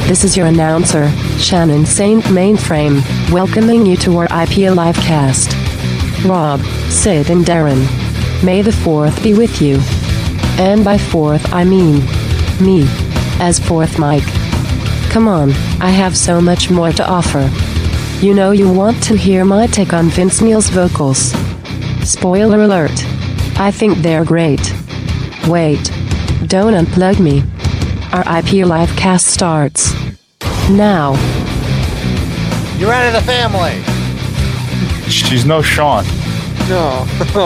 This is your announcer, Shannon Saint Mainframe, welcoming you to our IP Livecast. Rob, Sid and Darren. May the 4th be with you. And by 4th I mean me, as 4th Mike. Come on, I have so much more to offer. You know you want to hear my take on Vince Neil's vocals. Spoiler alert. I think they're great. Wait. Don't unplug me. Our IP Livecast starts now. You're out of the family. She's no Sean. No.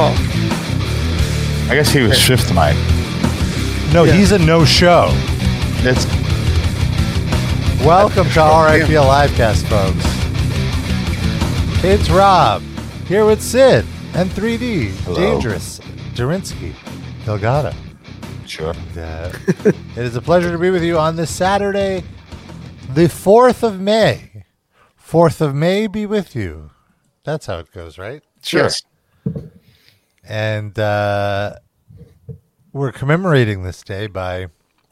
I guess he was fifth Mike. No, he's a no-show. It's Welcome to RIP Livecast, folks. It's Rob, here with Sid and 3D, Hello. Dangerous, Durinsky, Delgado. sure. It is a pleasure to be with you on this Saturday, the 4th of May. 4th of May be with you. That's how it goes, right? Sure. Yes. And we're commemorating this day by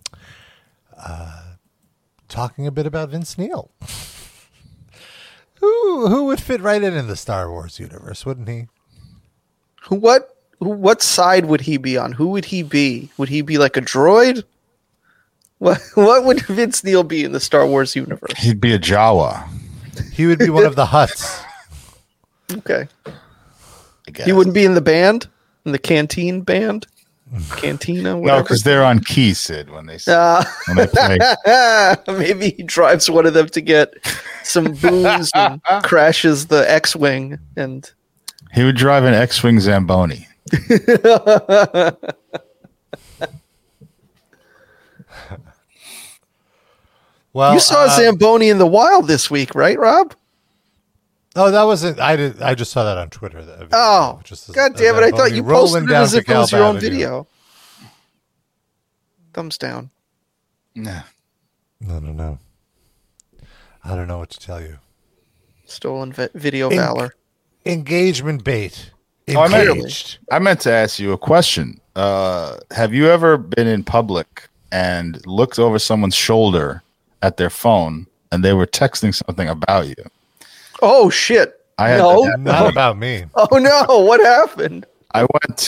talking a bit about Vince Neil. Who would fit right in the Star Wars universe, wouldn't he? What side would he be on? Who would he be? Would he be like a droid? What would Vince Neil be in the Star Wars universe? He'd be a Jawa. He would be one of the Hutts. Okay. I guess. He wouldn't be in the band? In the canteen band? Cantina? No, Whatever. because they're on key, Sid, when they play. Maybe he drives one of them to get some booze and crashes the X-Wing and He would drive an X-Wing Zamboni. Well, you saw Zamboni in the wild this week, right, Rob? Oh, that wasn't. I just saw that on Twitter. That video, Oh, just a God damn it! I thought Zamboni you rolling posted it down as if it was DeKalb your own Avenue. video. Thumbs down. Nah. No. I don't know what to tell you. Stolen video valor. Engagement bait. Oh, Engaged. I meant to ask you a question. Have you ever been in public and looked over someone's shoulder at their phone and they were texting something about you? Oh shit! I had No. that- Not about me. Oh no! What happened? I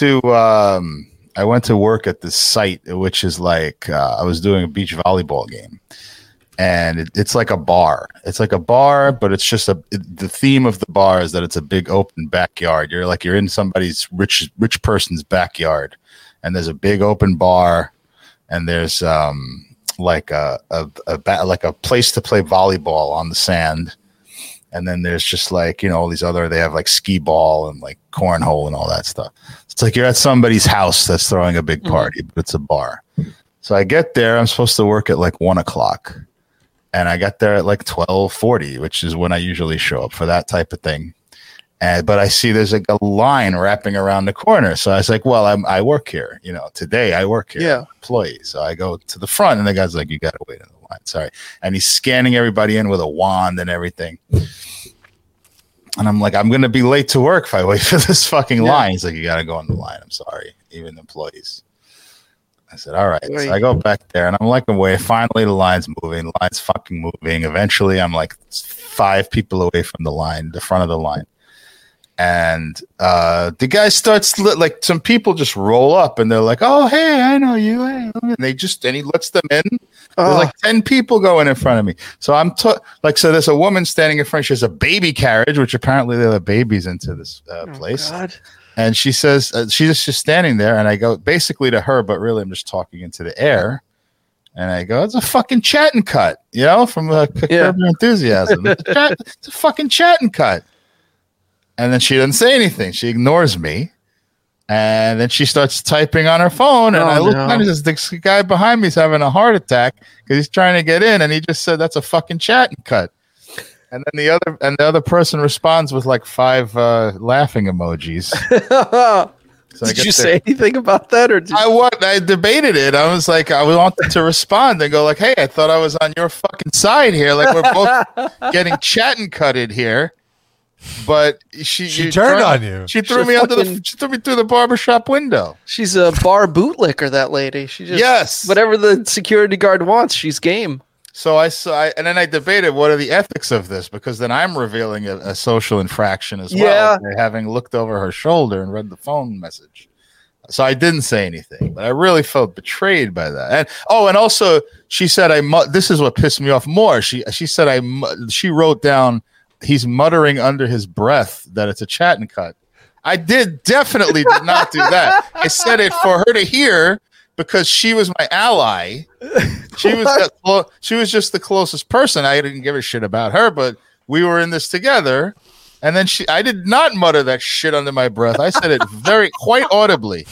went to work at this site, which is like I was doing a beach volleyball game, and it's like a bar. It's like a bar, but it's just the theme of the bar is that it's a big open backyard. You're in somebody's rich person's backyard, and there's a big open bar, and there's like a place to play volleyball on the sand. And then there's just like, all these other, they have like skee ball and like cornhole and all that stuff. It's like you're at somebody's house that's throwing a big party, but it's a bar. So I get there, I'm supposed to work at like 1:00. And I got there at like 12:40, which is when I usually show up for that type of thing. But I see there's like a line wrapping around the corner. So I was like, well, I work here. Today I work here. Yeah. I'm an employee. So I go to the front and the guy's like, you got to wait in the line. Sorry. And he's scanning everybody in with a wand and everything. And I'm like, I'm going to be late to work if I wait for this fucking line. He's like, you got to go on the line. I'm sorry. Even employees. I said, all right. So I go back there and I'm like, away. Finally, the line's moving. The line's fucking moving. Eventually, I'm like 5 people away from the line, the front of the line. And the guy starts, like, some people just roll up and they're like, oh, hey, I know you. Hey. And he lets them in. There's like 10 people going in front of me. So so there's a woman standing in front. She has a baby carriage, which apparently they let babies into this place. God. And she says, she's just standing there. And I go basically to her, but really I'm just talking into the air. And I go, it's a fucking chat and cut, from Curb Your Enthusiasm. It's a fucking chat and cut. And then she doesn't say anything. She ignores me. And then she starts typing on her phone. And I look at her, this guy behind me is having a heart attack because he's trying to get in. And he just said, that's a fucking chat and cut. And then the other person responds with like 5 laughing emojis. So Did you say anything about that? Or I debated it. I was like, I wanted to respond and go like, hey, I thought I was on your fucking side here. Like we're both getting chat and cutted here. But she turned on you. She threw me she threw me through the barbershop window. She's a bar bootlicker, that lady. She just Yes. Whatever the security guard wants, she's game. So and then I debated what are the ethics of this, because then I'm revealing a social infraction as well, by having looked over her shoulder and read the phone message. So I didn't say anything, but I really felt betrayed by that. And also she said, this is what pissed me off more. She said, she wrote down, he's muttering under his breath that it's a chat and cut. I definitely did not do that. I said it for her to hear because she was my ally. She was just the closest person. I didn't give a shit about her, but we were in this together. And then I did not mutter that shit under my breath. I said it quite audibly.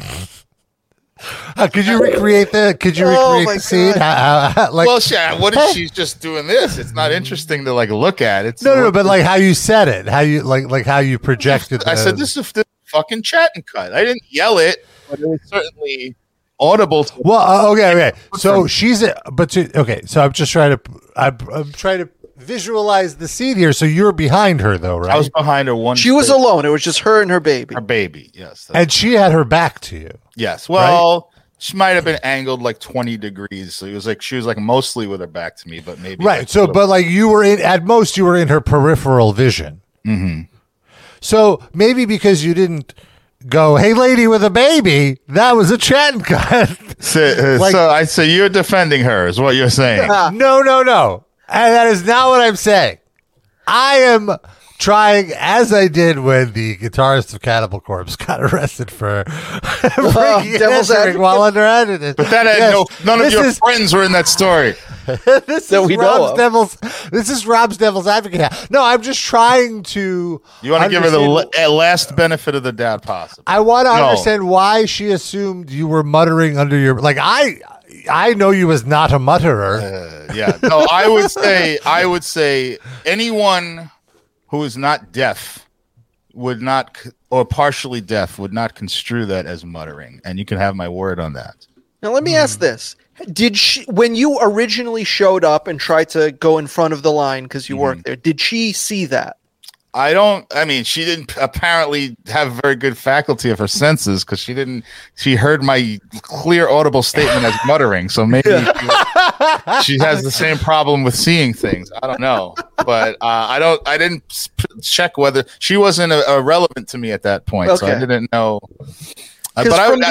Could you recreate the scene? What if she's just doing this? It's not interesting to look at. It's no, but how you said it, how you how you projected. I said this is fucking chat and cut. I didn't yell it, but it was certainly audible. Okay. So So I'm just trying to visualize the scene here. So you're behind her, though, right? I was behind her. She was alone. It was just her and her baby. Her baby, yes. And she had her back to you. Yes. Well, she might have been angled 20 degrees. So she was mostly with her back to me, but maybe right. So, but you were at most you were in her peripheral vision. Mm-hmm. So maybe because you didn't go, "Hey, lady with a baby," that was a chat and cut. So you're defending her, is what you're saying? No. And that is not what I'm saying. I am trying, as I did when the guitarist of Cannibal Corpse got arrested for devil's advocate while under edited. But none of your friends were in that story. This is Rob's devil's advocate. No, I'm just trying to. You want to give her the last benefit of the doubt possible. I want to understand why she assumed you were muttering under your. I know you as not a mutterer. Yeah. No, I would say anyone who is not deaf would not, or partially deaf, would not construe that as muttering. And you can have my word on that. Now, let me ask this. Did she, when you originally showed up and tried to go in front of the line because you worked there, did she see that? She didn't apparently have very good faculty of her senses because she heard my clear audible statement as muttering. So maybe she has the same problem with seeing things. I don't know, but I didn't check whether she wasn't irrelevant to me at that point. Okay. So I didn't know. But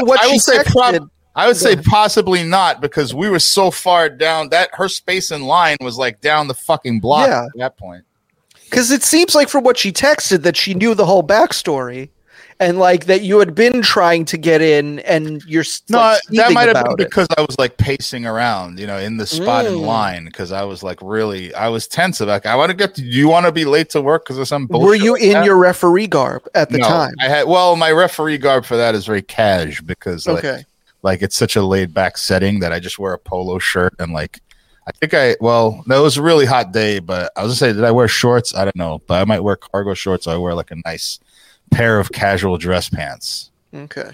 I would say possibly not, because we were so far down that her space in line was down the fucking block at that point. Because it seems like from what she texted that she knew the whole backstory, and that you had been trying to get in, and you're that might have been because I was pacing around, in the spot in line, because I was I was tense about. I want to get. Do you want to be late to work because of some bullshit? Were you in your referee garb at the time? I had. Well, my referee garb for that is very cash because it's such a laid back setting that I just wear a polo shirt and it was a really hot day, but I was gonna say, did I wear shorts? I don't know, but I might wear cargo shorts. Or I wear a nice pair of casual dress pants. Okay.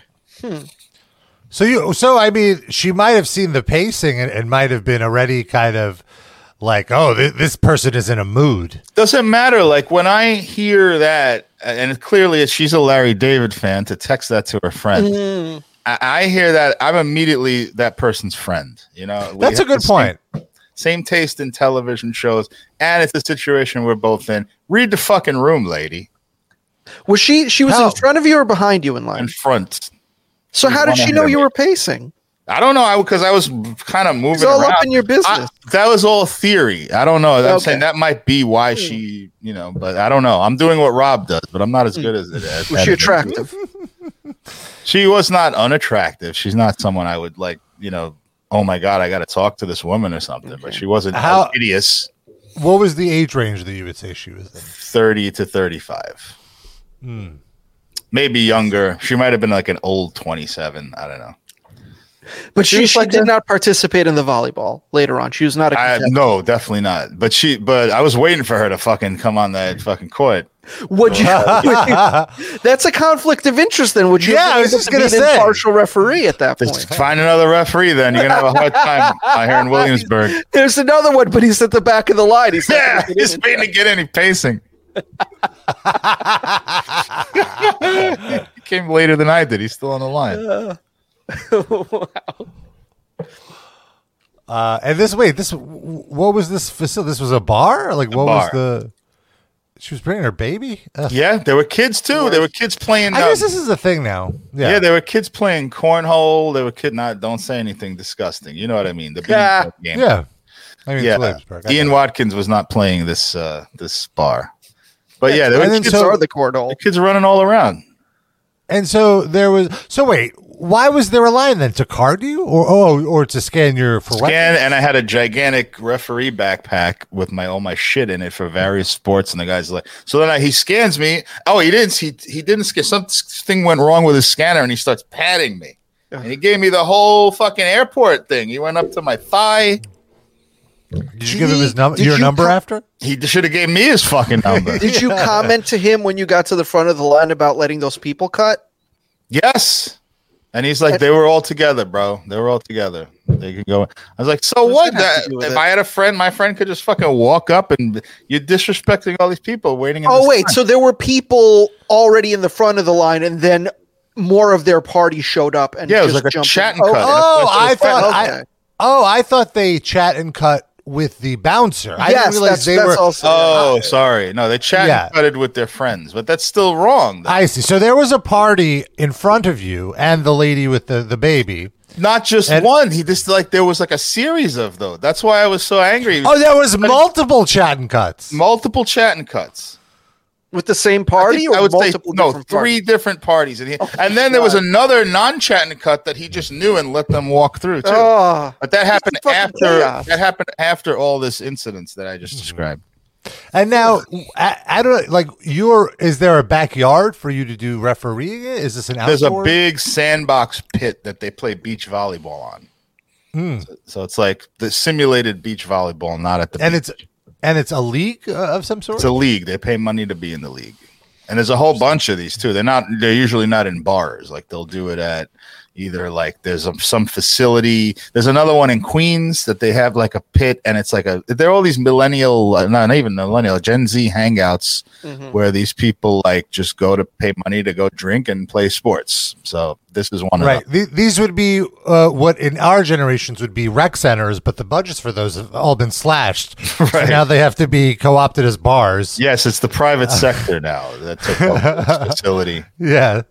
So I mean, she might have seen the pacing and might have been already kind of this person is in a mood. Doesn't matter. When I hear that, and clearly she's a Larry David fan, to text that to her friend. I hear that, I'm immediately that person's friend. That's a good point. Same taste in television shows, and it's a situation we're both in. Read the fucking room, lady. Was she was in front of you or behind you in line? In front. So how did she know you were pacing? I don't know, because I was kind of moving. It's all around. Up in your business. That was all theory. I don't know. I'm saying that might be why she, but I don't know. I'm doing what Rob does, but I'm not as good as it. Was she attractive? She was not unattractive. She's not someone I would oh my God, I got to talk to this woman or something. Okay. But she wasn't hideous. What was the age range that you would say she was in? 30 to 35. Maybe younger. She might have been an old 27. I don't know. But she did not participate in the volleyball later on. She was not a contestant. No, definitely not. But I was waiting for her to fucking come on that fucking court. Would you? That's a conflict of interest. Then would you? Yeah, I was just going to say, impartial referee at that point. Just find another referee. Then you're gonna have a hard time here in Williamsburg. There's another one, but he's at the back of the line. He's he's waiting to get any pacing. He came later than I did. He's still on the line. And what was this facility? This was a bar? Like, what was the? She was bringing her baby? Ugh. Yeah, there were kids too. There were kids playing. I guess this is a thing now. Yeah, there were kids playing cornhole. There were don't say anything disgusting. You know what I mean? The game. Yeah. I mean, yeah. Williamsburg. Ian Watkins was not playing this bar. But yeah, there were kids are the cornhole. The kids running all around. And so there was. So wait, why was there a line then to card you, or to scan your for weapons? And I had a gigantic referee backpack with all my shit in it for various sports. And the guy's like, so then he scans me. Oh, he didn't. He didn't scan. Something went wrong with his scanner, and he starts patting me. And he gave me the whole fucking airport thing. He went up to my thigh. Did you give him his your number after? He should have gave me his fucking number. Did you comment to him when you got to the front of the line about letting those people cut? Yes. And he's like, they were all together, bro. They were all together. They could go. I was like, so what? If I had a friend, my friend could just fucking walk up and you're disrespecting all these people waiting. Oh, wait. So there were people already in the front of the line and then more of their party showed up. And yeah, it was like a chat and cut. I thought they chat and cut with the bouncer. I didn't realize they were. Also, sorry. No, they chat and cutted with their friends, but that's still wrong. I see. So there was a party in front of you and the lady with the baby. Not just one. There was like a series of those. That's why I was so angry. Oh, there was multiple chat and cuts. Multiple chat and cuts. With the same party, I would say three different parties, and then there was another non-chat and cut that he just knew and let them walk through too. But that happened after. That happened after all this incidents that I just described. And now, I don't like is there a backyard for you to do refereeing? Is this an outdoor? There's a big sandbox pit that they play beach volleyball on. So it's like the simulated beach volleyball, not at the beach. And it's a league of some sort? It's a league. They pay money to be in the league. And there's a whole bunch of these too. They're usually not in bars. Like they'll do it at either like there's some facility. There's another one in Queens that they have like a pit, and it's like they're all these millennial, not even millennial, Gen Z hangouts where these people like just go to pay money to go drink and play sports. So this is one of them. These would be what in our generations would be rec centers, but the budgets for those have all been slashed. Right. So now they have to be co-opted as bars. Yes, it's the private sector now that took over this facility. Yeah.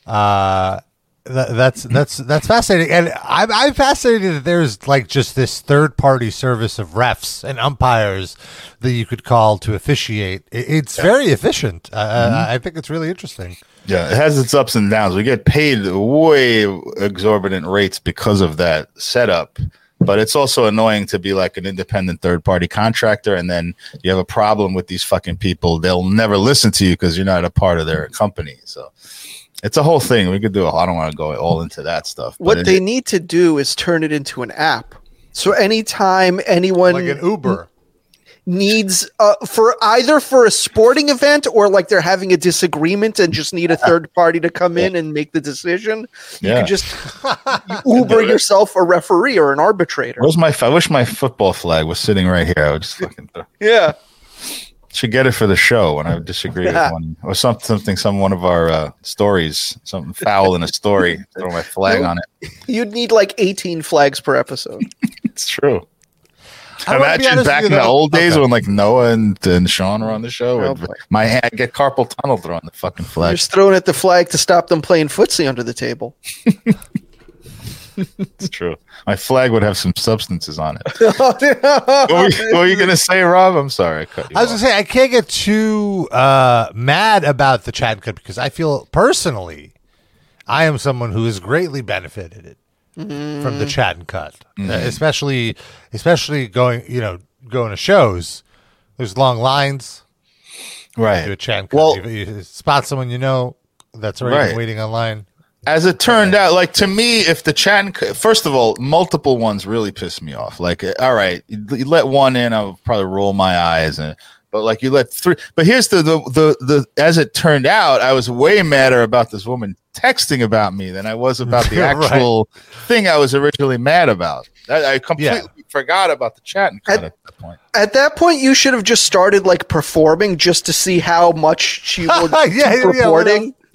That's fascinating, and I'm fascinated that there's like just this third party service of refs and umpires that you could call to officiate. It's very efficient. I think it's really interesting. Yeah, it has its ups and downs. We get paid way exorbitant rates because of that setup, but it's also annoying to be like an independent third party contractor, and then you have a problem with these fucking people. They'll never listen to you because you're not a part of their company. So. It's a whole thing. We could do. I don't want to go all into that stuff. What they need to do is turn it into an app. So anytime anyone like an Uber needs for a sporting event or like they're having a disagreement and just need a third party to come in and make the decision, you can just Uber yourself a referee or an arbitrator. I wish my football flag was sitting right here. I would just fucking throw. Yeah. Should get it for the show when I disagree with one or one of our stories, something foul in a story. Throw my flag on it. You'd need like 18 flags per episode. It's true. Imagine back in the old days when like Noah and Sean were on the show. I'd get carpal tunnel throwing the fucking flag. You're just throwing at the flag to stop them playing footsie under the table. It's true. My flag would have some substances on it. What were you going to say, Rob? I'm sorry. I was going to say, I can't get too mad about the chat cut because I feel personally, I am someone who has greatly benefited from the chat and cut, especially going to shows. There's long lines. Right. Do a chat and cut. Well, you spot someone that's already waiting online. As it turned out, like to me, if the chat, first of all, multiple ones really pissed me off. Like, all right, you let one in, I'll probably roll my eyes, but like you let three. But here's the as it turned out, I was way madder about this woman texting about me than I was about the actual thing I was originally mad about. I completely forgot about the chat and cut at that point. At that point, you should have just started like performing just to see how much she would keep reporting.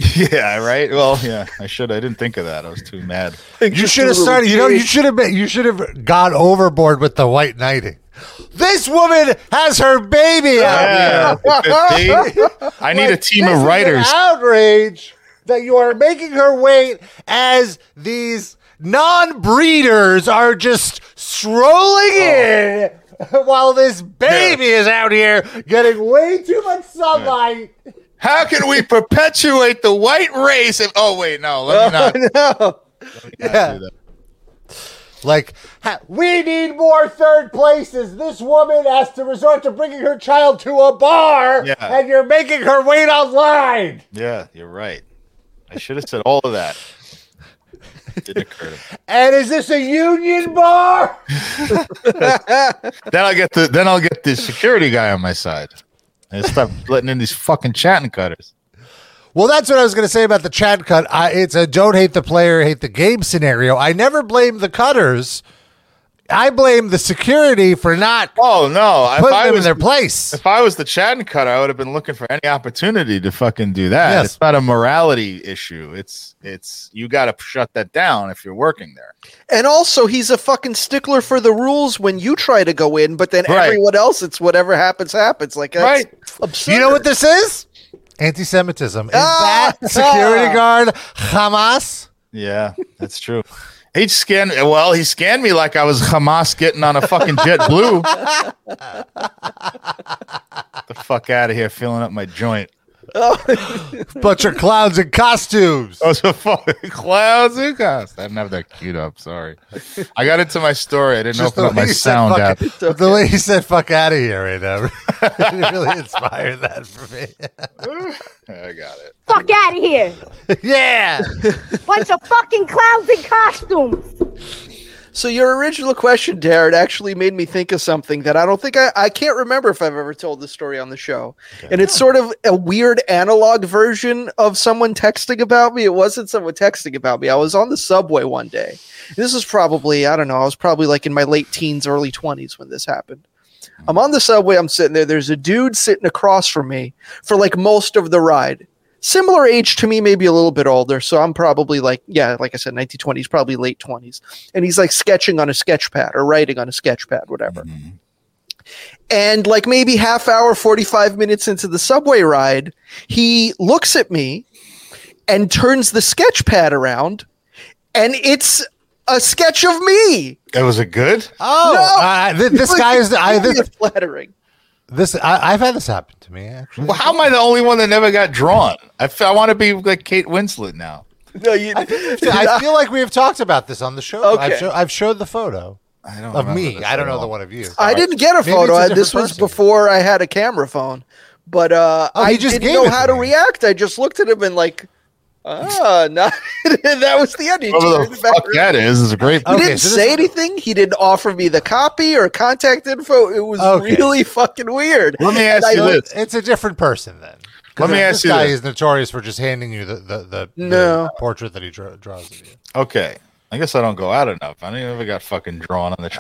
Yeah, right. Well, yeah, I should. I didn't think of that. I was too mad. You should have started. You should have gone overboard with the white knighting. This woman has her baby out here. I need a team of writers. Outrage that you are making her wait as these non-breeders are just strolling in while this baby is out here getting way too much sunlight. How can we perpetuate the white race? Let me not. No. Let me not do that. Like, we need more third places. This woman has to resort to bringing her child to a bar, and you're making her wait online. Yeah, you're right. I should have said all of that. It didn't occur to me. And is this a union bar? Then I'll get the security guy on my side. And stop letting in these fucking chatting cutters. Well, that's what I was going to say about the chat cut. It's a don't hate the player, hate the game scenario. I never blame the cutters. I blame the security for not putting them in their place. If I was the chatting cutter, I would have been looking for any opportunity to fucking do that. Yes. It's not a morality issue. It's you got to shut that down if you're working there. And also, he's a fucking stickler for the rules when you try to go in, but then everyone else, it's whatever happens. Like, that's absurd. You know what this is? Anti-Semitism. Is that security guard Hamas? Yeah, that's true. He scanned me like I was Hamas getting on a fucking JetBlue. Get the fuck out of here, filling up my joint. Bunch of clowns in costumes. Those are fucking clowns in costumes. I didn't have that queued up. Sorry. I got into my story. I didn't open up my sound app. The way he said "fuck out of here" right now really inspired that for me. I got it. Fuck out of here. Yeah. Bunch of fucking clowns in costumes. So your original question, Darren, actually made me think of something that I don't think I can't remember if I've ever told this story on the show. Okay. And it's sort of a weird analog version of someone texting about me. It wasn't someone texting about me. I was on the subway one day. This was probably, I don't know, I was probably like in my late teens, early 20s when this happened. I'm on the subway. I'm sitting there. There's a dude sitting across from me for like most of the ride. Similar age to me, maybe a little bit older. So I'm probably like I said, 1920s, probably late 20s. And he's like sketching on a sketch pad or writing on a sketch pad, whatever. Mm-hmm. And like maybe half hour, 45 minutes into the subway ride, he looks at me and turns the sketch pad around, and it's a sketch of me. Was it good? Oh, no, this guy is flattering. I've had this happen to me, actually. Well, how am I the only one that never got drawn? I want to be like Kate Winslet now. No, I feel like we have talked about this on the show. Okay. I've showed the photo of me. I don't know the one of you. I didn't get a photo. This was before I had a camera phone. But I didn't know how to react. I just looked at him and like, that was the end. Whatever the fuck that is a great. He didn't say anything. He didn't offer me the copy or contact info. It was really fucking weird. Let me ask you this: it's a different person then. Let me ask you this guy this. is notorious for just handing you the portrait that he draws of you. Okay, I guess I don't go out enough. I never got fucking drawn on the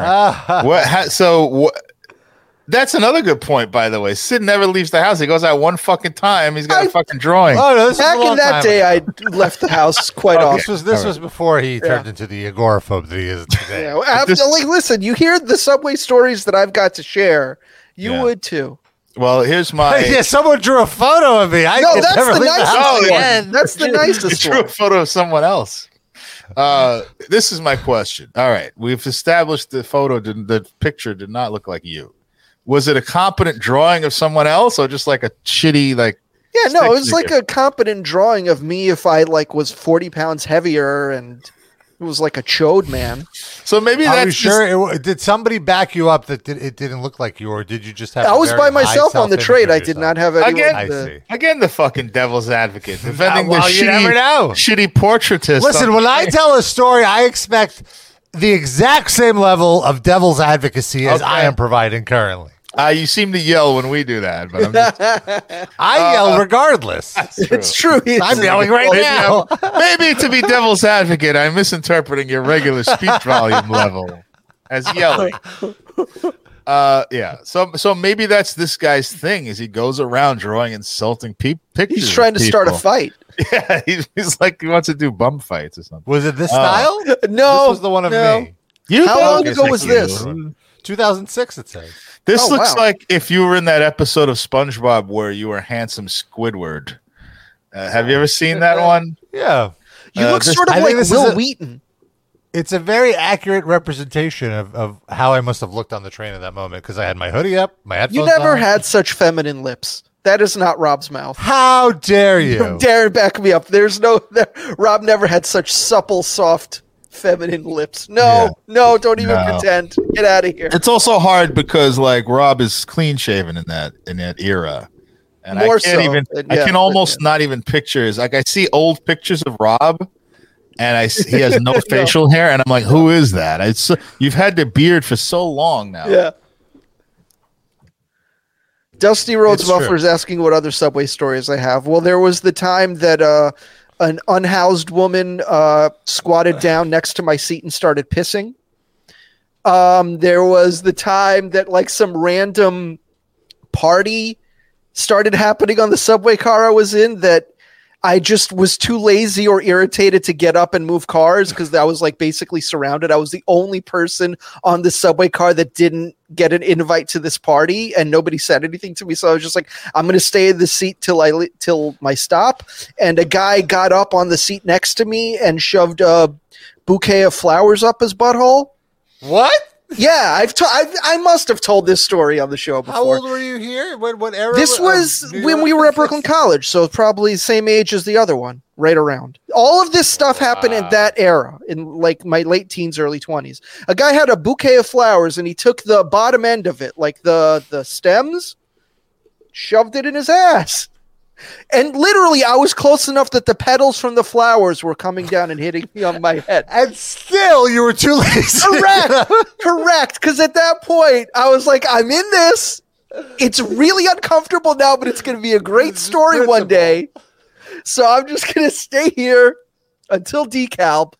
train. That's another good point, by the way. Sid never leaves the house. He goes out one fucking time. He's got a fucking drawing. Oh, no, back in that day, I left the house quite often. This was before he turned into the agoraphobe that he is today. Yeah, listen, you hear the subway stories that I've got to share. You would too. Well, here's my. Someone drew a photo of me. That's the nicest one. That's the nicest one. Drew a photo of someone else. This is my question. All right, we've established the picture did not look like you. Was it a competent drawing of someone else, or just like a shitty like? Yeah, no, it was like a competent drawing of me if I like was 40 pounds heavier and it was like a chode man. So maybe that's. Are you sure? Did somebody back you up that it didn't look like you, or did you just have? I was by myself on the train. I did not have anyone. Again, the fucking devil's advocate defending the you never know. Shitty portraitist. Listen, when I tell a story, I expect the exact same level of devil's advocacy as I am providing currently. You seem to yell when we do that, but I'm just, I yell regardless. It's true. I'm yelling right now. Maybe to be devil's advocate, I'm misinterpreting your regular speech volume level as yelling. So maybe that's this guy's thing: is he goes around drawing insulting pictures. He's trying to start a fight. Yeah, he's like he wants to do bum fights or something. Was it this style? No, This was the one of me. How long ago was this? 2006, it says. This Oh, looks wow. like if you were in that episode of SpongeBob where you were handsome Squidward. Have you ever seen that one? Yeah. You look this- sort of I think like this is Will a- Wheaton. It's a very accurate representation of how I must have looked on the train at that moment because I had my hoodie up, my headphones You never on. had such feminine lips. That is not Rob's mouth. How dare you? Darren, back me up. Rob never had such supple, soft, feminine lips. No, don't even No. pretend. Get out of here. It's also hard because like Rob is clean shaven in that era. And More I can't so. even I Yeah, can almost not even picture his like I see old pictures of Rob and he has no facial hair and I'm like, who is that? You've had the beard for so long now. Yeah. Dusty Rhodes It's true. Muffler is asking what other Subway stories I have. Well, there was the time that an unhoused woman squatted down next to my seat and started pissing. There was the time that like some random party started happening on the subway car I was in that I just was too lazy or irritated to get up and move cars because I was like basically surrounded. I was the only person on the subway car that didn't get an invite to this party and nobody said anything to me. So I was just like, I'm going to stay in the seat till my stop. And a guy got up on the seat next to me and shoved a bouquet of flowers up his butthole. What? Yeah, I must have told this story on the show before. How old were you here? What era? This was when we were at Brooklyn College, so probably the same age as the other one, right around. All of this stuff happened in that era, in like my late teens, early 20s. A guy had a bouquet of flowers, and he took the bottom end of it, like the stems, shoved it in his ass. And literally, I was close enough that the petals from the flowers were coming down and hitting me on my head. And still, you were too lazy. Correct. Because at that point, I was like, I'm in this. It's really uncomfortable now, but it's going to be a great story one day. So I'm just going to stay here until DeKalb.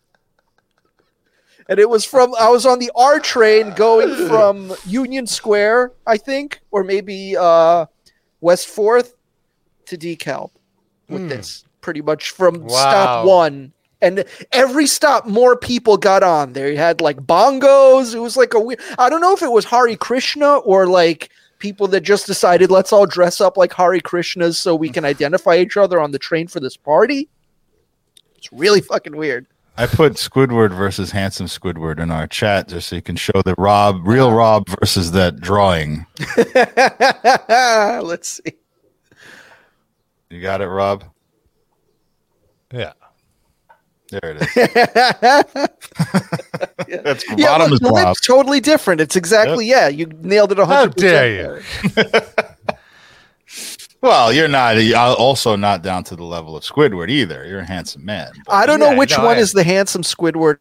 And I was on the R train going from Union Square, I think, or maybe West 4th to DeKalb with this, pretty much from stop one. And every stop, more people got on. There you had like bongos. It was like a weird. I don't know if it was Hare Krishna or like people that just decided let's all dress up like Hare Krishnas so we can identify each other on the train for this party. It's really fucking weird. I put Squidward versus handsome Squidward in our chat just so you can show the real Rob versus that drawing. Let's see. You got it, Rob? Yeah. There it is. That's Yeah, bottom look, is the Rob. lip's totally different. It's exactly, you nailed it 100%. How dare you? Well, you're not also not down to the level of Squidward either. You're a handsome man. I don't know Yeah, which no, one I- is the handsome Squidward.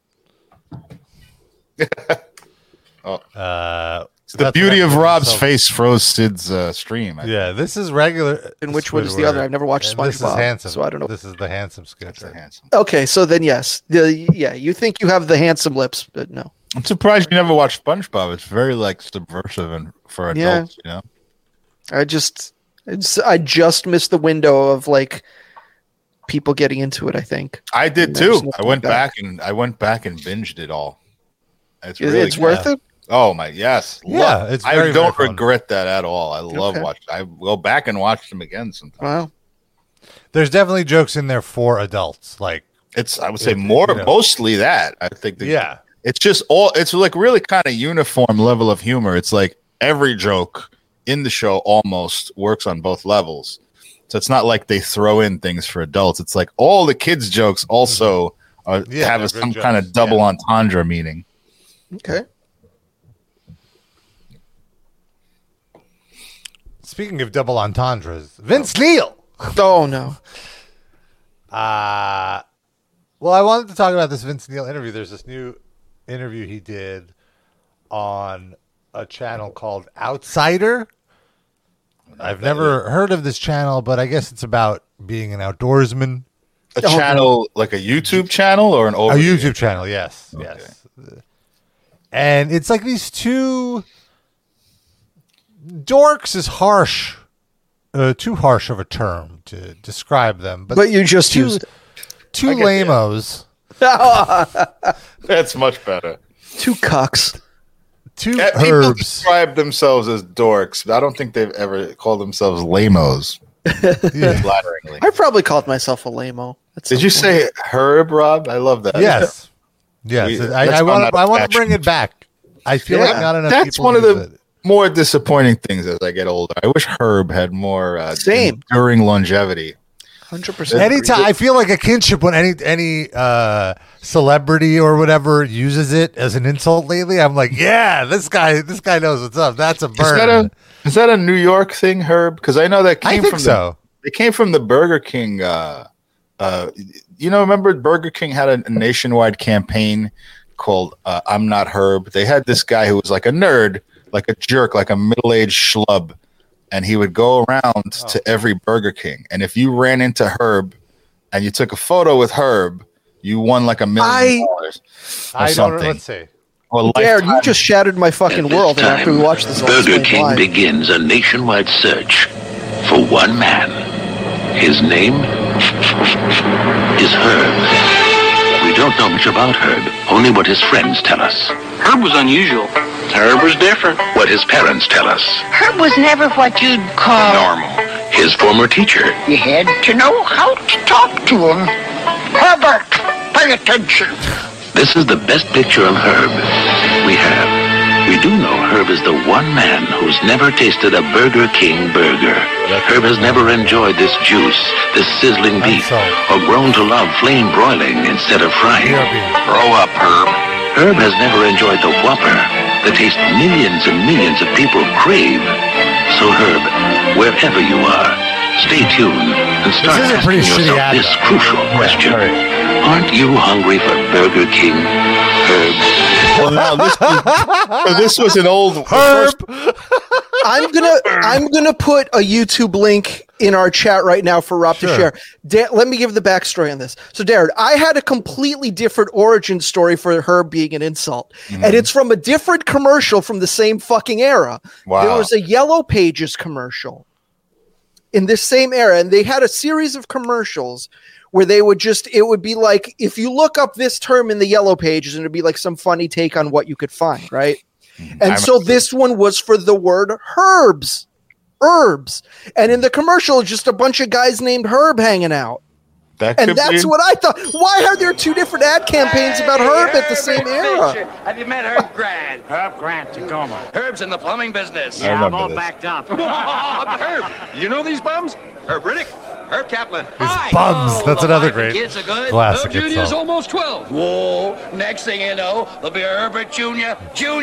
It's the beauty of Rob's face froze Sid's stream. I think. Yeah, this is regular. And which one is the other? I've never watched And This is SpongeBob, handsome. so I don't know. This is the handsome That's the Squidward. handsome. Okay, so then yes. You think you have the handsome lips, but no. I'm surprised you never watched SpongeBob. It's very like subversive and for adults, you know. I just missed the window of like people getting into it, I think. I did And there's too. nothing I went back. back and binged it all. It's It's worth it? Oh my yes. Yeah, it's I very, don't very fun. regret that at all. I love Okay. watching. I go back and watch them again sometimes. Wow. There's definitely jokes in there for adults. Like, I would say It- more you know. mostly that. I think yeah. it's just it's like really kind of uniform level of humor. It's like every joke in the show almost works on both levels. So it's not like they throw in things for adults. It's like all the kids jokes also Yeah, have they're some good kind jokes. of double Yeah. entendre meaning. Okay. Speaking of double entendres, Vince Neil. Oh no. Well, I wanted to talk about this Vince Neil interview. There's this new interview he did on a channel called Outsider. I've never heard of this channel, but I guess it's about being an outdoorsman. A channel like a YouTube channel or an A overview? YouTube channel, yes, yes. And it's like these two dorks is harsh, too harsh of a term to describe them, but you just used two lamos. That's much better. Two cucks. Two People herbs. describe themselves as dorks, but I don't think they've ever called themselves lamos. Flatteringly. I probably called myself a lamo. Did you say herb, Rob? I love that. Yes. I want to bring it back. I feel like not enough That's people one of use the it. more disappointing things as I get older. I wish herb had more enduring longevity. 100%. Anytime I feel like a kinship when any celebrity or whatever uses it as an insult lately, I'm like, yeah, this guy knows what's up. That's a burn. Is that a New York thing, herb? Because I know that came it came from the Burger King. Remember Burger King had a nationwide campaign called "I'm Not Herb." They had this guy who was like a nerd, like a jerk, like a middle-aged schlub. And he would go around to every Burger King. And if you ran into Herb and you took a photo with Herb, you won like $1 million or I something. don't know. Let's see. Darren, you just shattered my fucking world. And after we watch this, Burger King begins a nationwide search for one man. His name is Herb. We don't know much about Herb, only what his friends tell us. Herb was unusual. Herb was different. What his parents tell us. Herb was never what you'd call Normal. His former teacher. You had to know how to talk to him. Herbert, pay attention. This is the best picture of Herb we have. We do know Herb is the one man who's never tasted a Burger King burger. Herb has never enjoyed this juice, this sizzling beef, or grown to love flame broiling instead of frying. Grow up, Herb. Herb has never enjoyed the Whopper, the taste millions and millions of people crave. So Herb, wherever you are, stay tuned and start asking yourself this crucial question. Aren't you hungry for Burger King, Herb? Well, now this was an old Herb. I'm gonna put a YouTube link in our chat right now for Rob to share. Let me give the backstory on this. So, Darren, I had a completely different origin story for Herb being an insult, and it's from a different commercial from the same fucking era. Wow. There was a Yellow Pages commercial in this same era, and they had a series of commercials where they would it would be like, if you look up this term in the Yellow Pages, and it'd be like some funny take on what you could find, right? And so this one was for the word herbs. And in the commercial, just a bunch of guys named Herb hanging out. That's what I thought. Why are there two different ad campaigns about Herb at the same era? Have you met Herb Grant? Herb Grant, Tacoma. Herb's in the plumbing business. Yeah, I'm all backed up. Herb, you know these bums? Herb Riddick, Herb Kaplan. These bums. That's another great Kids are good. classic. Herb Jr.'s insult. almost 12. Whoa, next thing you know, there'll be a Herbert Jr.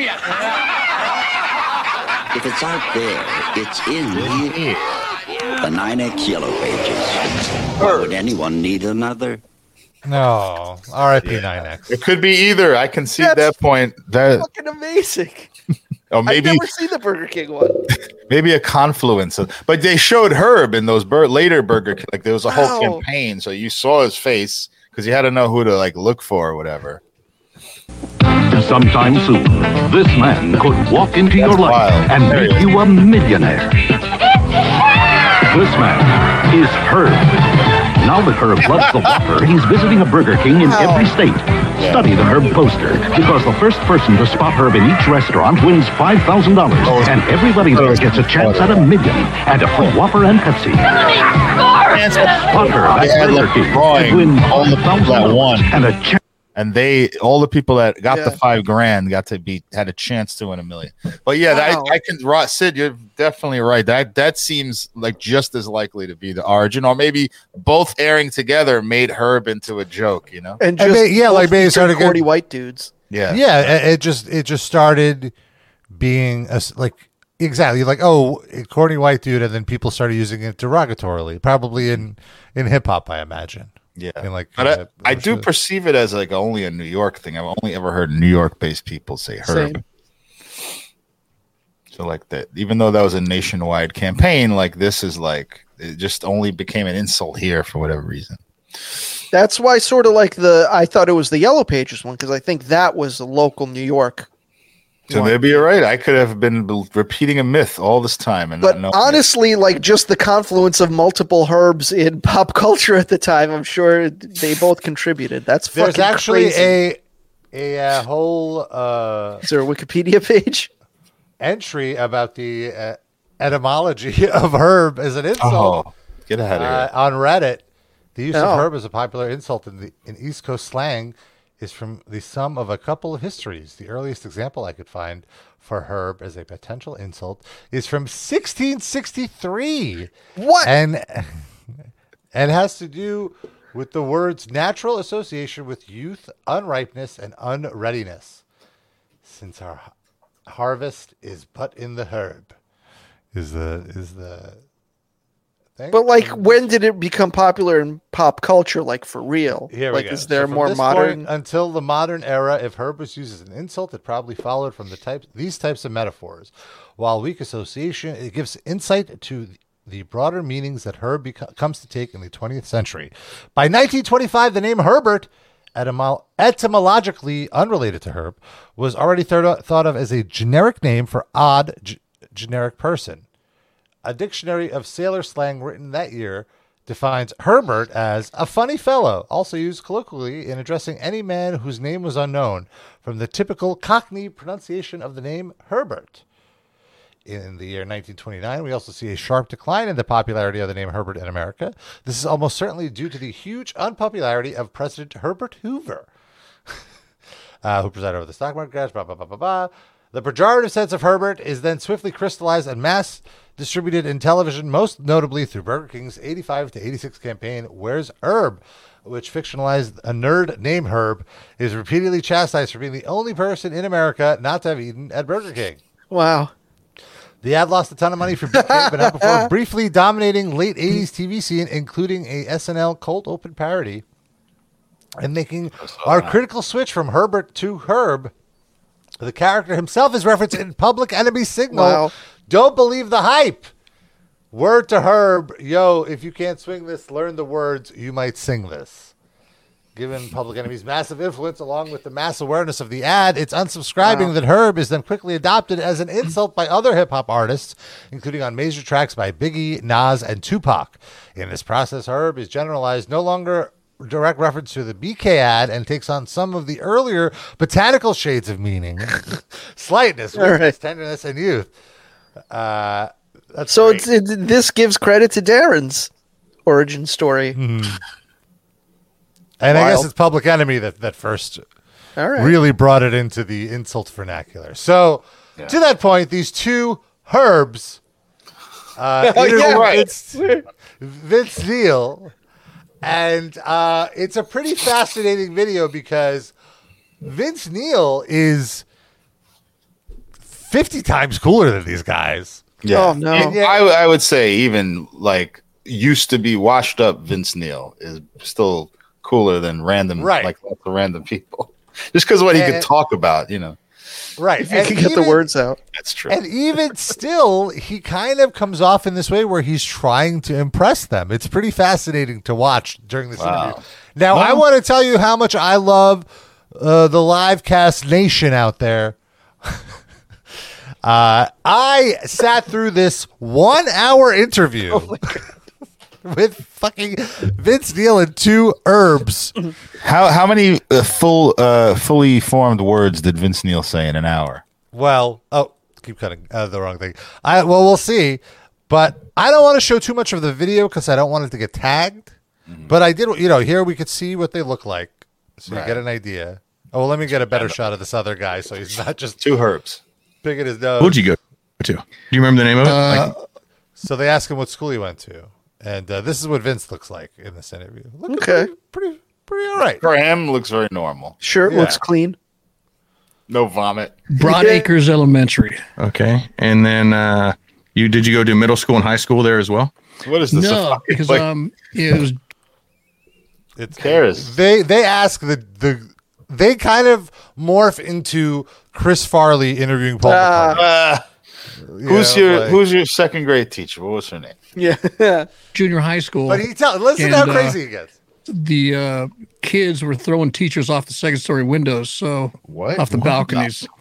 If it's out there, it's in here. The 9X Yellow Pages. Would anyone need another? No. R.I.P. 9X. It could be either. I can see That's that point. That fucking amazing. or maybe I've never seen the Burger King one. maybe a confluence of, but they showed Herb in those later Burger King. Like there was a whole campaign, so you saw his face because you had to know who to like look for or whatever. Sometime soon, this man could walk into your life wild. and make you a millionaire. This man is Herb. Now that Herb loves the Whopper, he's visiting a Burger King in every state. Study the Herb poster, because the first person to spot Herb in each restaurant wins $5,000, and everybody there gets a chance at $1 million and a free Whopper and Pepsi. Spot Herb at Burger King and win $5,000 and a chance. And all the people that got the $5,000 had a chance to win $1 million. But yeah, Sid, you're definitely right. That seems like just as likely to be the origin, or maybe both airing together made Herb into a joke, you know? And just like maybe started corny white dudes. Yeah, it just started being exactly like corny white dude, and then people started using it derogatorily, probably in hip hop, I imagine. Yeah, but I do perceive it as like only a New York thing. I've only ever heard New York-based people say Herb. Same. So like that, even though that was a nationwide campaign, like this is like it just only became an insult here for whatever reason. That's why sort of like I thought it was the Yellow Pages one, because I think that was a local New York So maybe you're right. I could have been repeating a myth all this time, and but honestly, like just the confluence of multiple herbs in pop culture at the time, I'm sure they both contributed. That's there's fucking actually crazy. a whole is there a Wikipedia page entry about the etymology of herb as an insult. Oh, get out of here. On Reddit. The use of herb as a popular insult in East Coast slang is from the sum of a couple of histories. The earliest example I could find for herb as a potential insult is from 1663. What? And has to do with the words natural association with youth, unripeness, and unreadiness. Since our harvest is but in the herb. Is the thing. But like, when did it become popular in pop culture? Like for real? Here like, we go. is there from more this modern? point until the modern era, if herb was used as an insult, it probably followed from these types of metaphors. While weak association, it gives insight to the broader meanings that herb comes to take in the 20th century. By 1925, the name Herbert, etymologically unrelated to herb, was already thought of as a generic name for odd generic person. A dictionary of sailor slang written that year defines Herbert as a funny fellow, also used colloquially in addressing any man whose name was unknown, from the typical Cockney pronunciation of the name Herbert. In the year 1929, we also see a sharp decline in the popularity of the name Herbert in America. This is almost certainly due to the huge unpopularity of President Herbert Hoover, who presided over the stock market crash, blah, blah, blah, blah, blah. The pejorative sense of Herbert is then swiftly crystallized and mass distributed in television, most notably through Burger King's 85 to 86 campaign, Where's Herb?, which fictionalized a nerd named Herb, is repeatedly chastised for being the only person in America not to have eaten at Burger King. Wow. The ad lost a ton of money for BK, but not before briefly dominating late 80s TV scene, including a SNL cold open parody, and making our critical switch from Herbert to Herb. The character himself is referenced in Public Enemy Signal. Wow. Don't believe the hype. Word to Herb, yo, if you can't swing this, learn the words, you might sing this. Given Public Enemy's massive influence, along with the mass awareness of the ad, it's unsubscribing that Herb is then quickly adopted as an insult by other hip-hop artists, including on major tracks by Biggie, Nas, and Tupac. In this process, Herb is generalized, no longer direct reference to the BK ad, and takes on some of the earlier botanical shades of meaning. Slightness, weakness, tenderness, and youth. So this gives credit to Darren's origin story. Mm-hmm. And I guess it's Public Enemy that first right. really brought it into the insult vernacular. So, to that point, these two Herbs, it's Vince Neil, and it's a pretty fascinating video because Vince Neil is 50 times cooler than these guys. Yeah. Oh, no. I would say even like used to be washed up Vince Neil is still cooler than random, like lots of random people. Just because what he could talk about, you know. Right. If you can get the words out. That's true. And even still, he kind of comes off in this way where he's trying to impress them. It's pretty fascinating to watch during this interview. Now, I want to tell you how much I love the Livecast Nation out there. I sat through this 1 hour interview with fucking Vince Neil and two Herbs. How many fully formed words did Vince Neil say in an hour? Well, keep cutting the wrong thing. We'll see. But I don't want to show too much of the video because I don't want it to get tagged. Mm-hmm. But I did, here we could see what they look like. So you get an idea. Oh, well, let me get a better shot of this other guy so he's not just two Herbs. Picking his nose. Who'd you go to? Do you remember the name of it? So they asked him what school he went to. And this is what Vince looks like in this interview. Pretty all right. For him, looks very normal. Sure, looks clean. No vomit. Broadacres Elementary. Okay. And then did you go to middle school and high school there as well? What is this? No, because it was. It's cares. They ask they kind of morph into Chris Farley interviewing Paul McCartney. Who's your second grade teacher? What was her name? Yeah, junior high school. But listen to how crazy he gets. The kids were throwing teachers off the second story windows, off the balconies.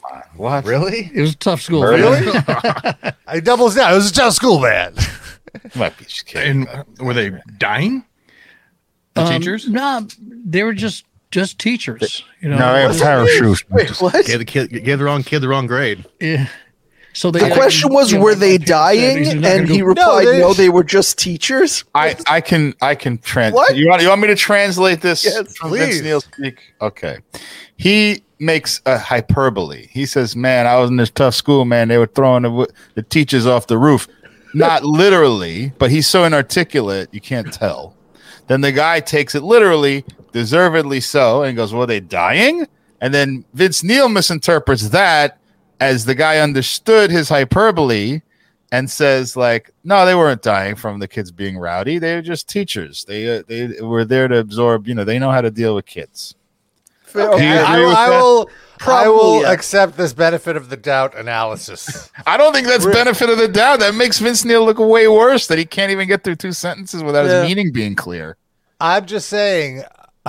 What? Really? It was a tough school. Really? I doubles down. It was a tough school, man. Might be just kidding. And were they dying? The teachers? No, they were just teachers. You know, No, they have parachutes. Wait, what? Gave the wrong kid the wrong grade. Yeah. So The question was, were they dying? And he replied, no, they were just teachers. I can translate. What? You want me to translate this? Yes, from please. Vince Neil speak? Okay. He makes a hyperbole. He says, "Man, I was in this tough school. Man, they were throwing the teachers off the roof." Not literally, but he's so inarticulate you can't tell. Then the guy takes it literally, deservedly so, and goes, "Were they dying?" And then Vince Neil misinterprets that as the guy understood his hyperbole and says, like, no, they weren't dying from the kids being rowdy. They were just teachers. They were there to absorb, they know how to deal with kids. Okay. I will Probably, yeah. accept this benefit of the doubt analysis. I don't think that's benefit of the doubt. That makes Vince Neil look way worse, that he can't even get through 2 sentences without his meaning being clear. I'm just saying,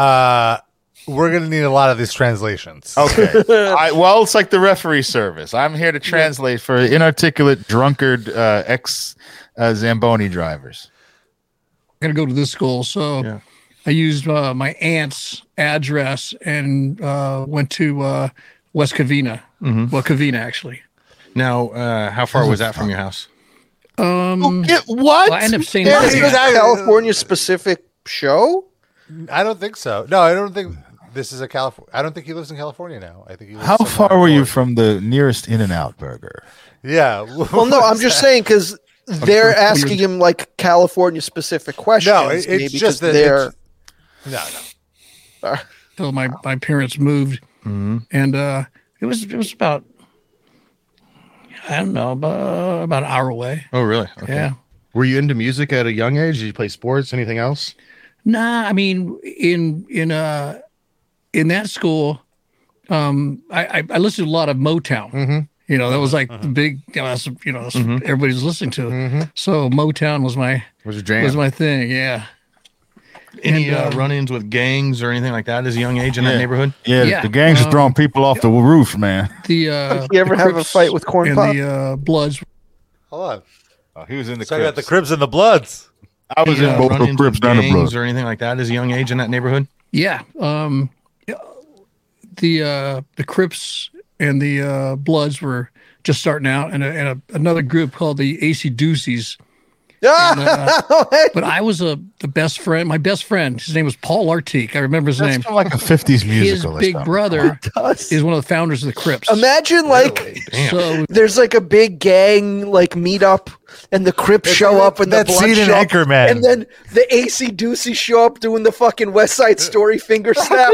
we're going to need a lot of these translations. Okay. Well, it's like the referee service. I'm here to translate for inarticulate, drunkard, ex-Zamboni drivers. I'm going to go to this school. So I used my aunt's address and went to West Covina. Mhm. Well, Covina, actually. Now, how far was that from your house? What? Well, I ended up staying Is this a California-specific show? I don't think so. No, I don't think this is a California. I don't think he lives in California now. I think he lives How somewhere far were you north. from the nearest In-N-Out burger? Yeah. Well, no, I'm just saying because they're asking him like California-specific questions. No, it's maybe just 'cause that they're. No. So my parents moved, and it was about, I don't know, about an hour away. Oh, really? Okay. Yeah. Were you into music at a young age? Did you play sports? Anything else? Nah, I mean, in that school, I listened to a lot of Motown. Mm-hmm. That was like the big, that's what everybody's listening to. So Motown was my your jam? Was my thing. Yeah. Any run-ins with gangs or anything like that as a young age in that neighborhood? Yeah, the gangs are throwing people off the roof, man. You ever have a fight with Corn and Pop? the Bloods? Hold on. Oh, he was in the So I got Crips. the Cribs and the Bloods. I was in both the run-ins Crips with and the gangs Bloods. or anything like that as a young age in that neighborhood? Yeah. The Crips and the Bloods were just starting out, and another group called the AC Deuces. But I was the best friend. My best friend, his name was Paul Artique. I remember his name. That's like a 50s His musical. big brother is one of the founders of the Crips. Imagine like So there's like a big gang like meetup, and the Crips show up, and the that Bloods scene in show up, Anchorman. and then the AC Deuces show up doing the fucking West Side Story finger snaps.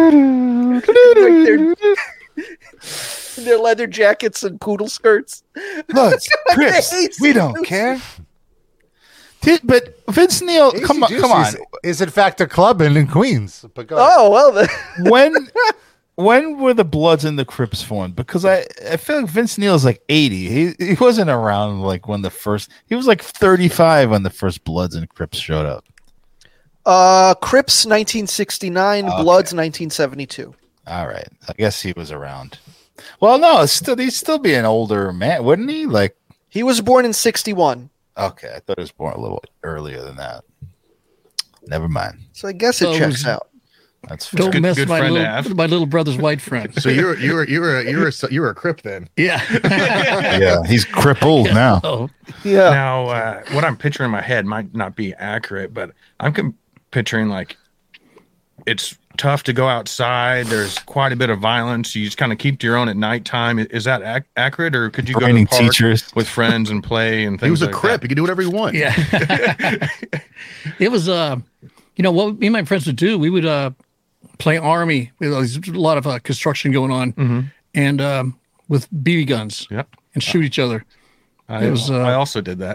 In their leather jackets and poodle skirts. Look, Crips, we don't care. But Vince Neil, come on. Is in fact a club in Queens. But go ahead. Oh well, When were the Bloods and the Crips formed? Because I feel like Vince Neil is like 80. He wasn't around like when the first. He was like 35 when the first Bloods and Crips showed up. Crips 1969, Bloods 1972. All right, I guess he was around. Well, no, he'd still be an older man, wouldn't he? Like he was born in 61. Okay, I thought he was born a little earlier than that. Never mind. So I guess it checks out. That's don't good- mess good my friend to little, have. my little brother's white friend. So you were a Crip then? Yeah. Yeah, he's crippled now. Oh. Yeah. Now, what I'm picturing in my head might not be accurate, but I'm picturing like it's tough to go outside. There's quite a bit of violence. You just kind of keep to your own at nighttime. Is that accurate, or could you go to the Training park teachers. with friends and play and things? He was a like Crip. that? He could do whatever he wanted. Yeah. It was, what me and my friends would do, we would play Army. There's a lot of construction going on, and with BB guns Yep. and shoot each other. I also did that.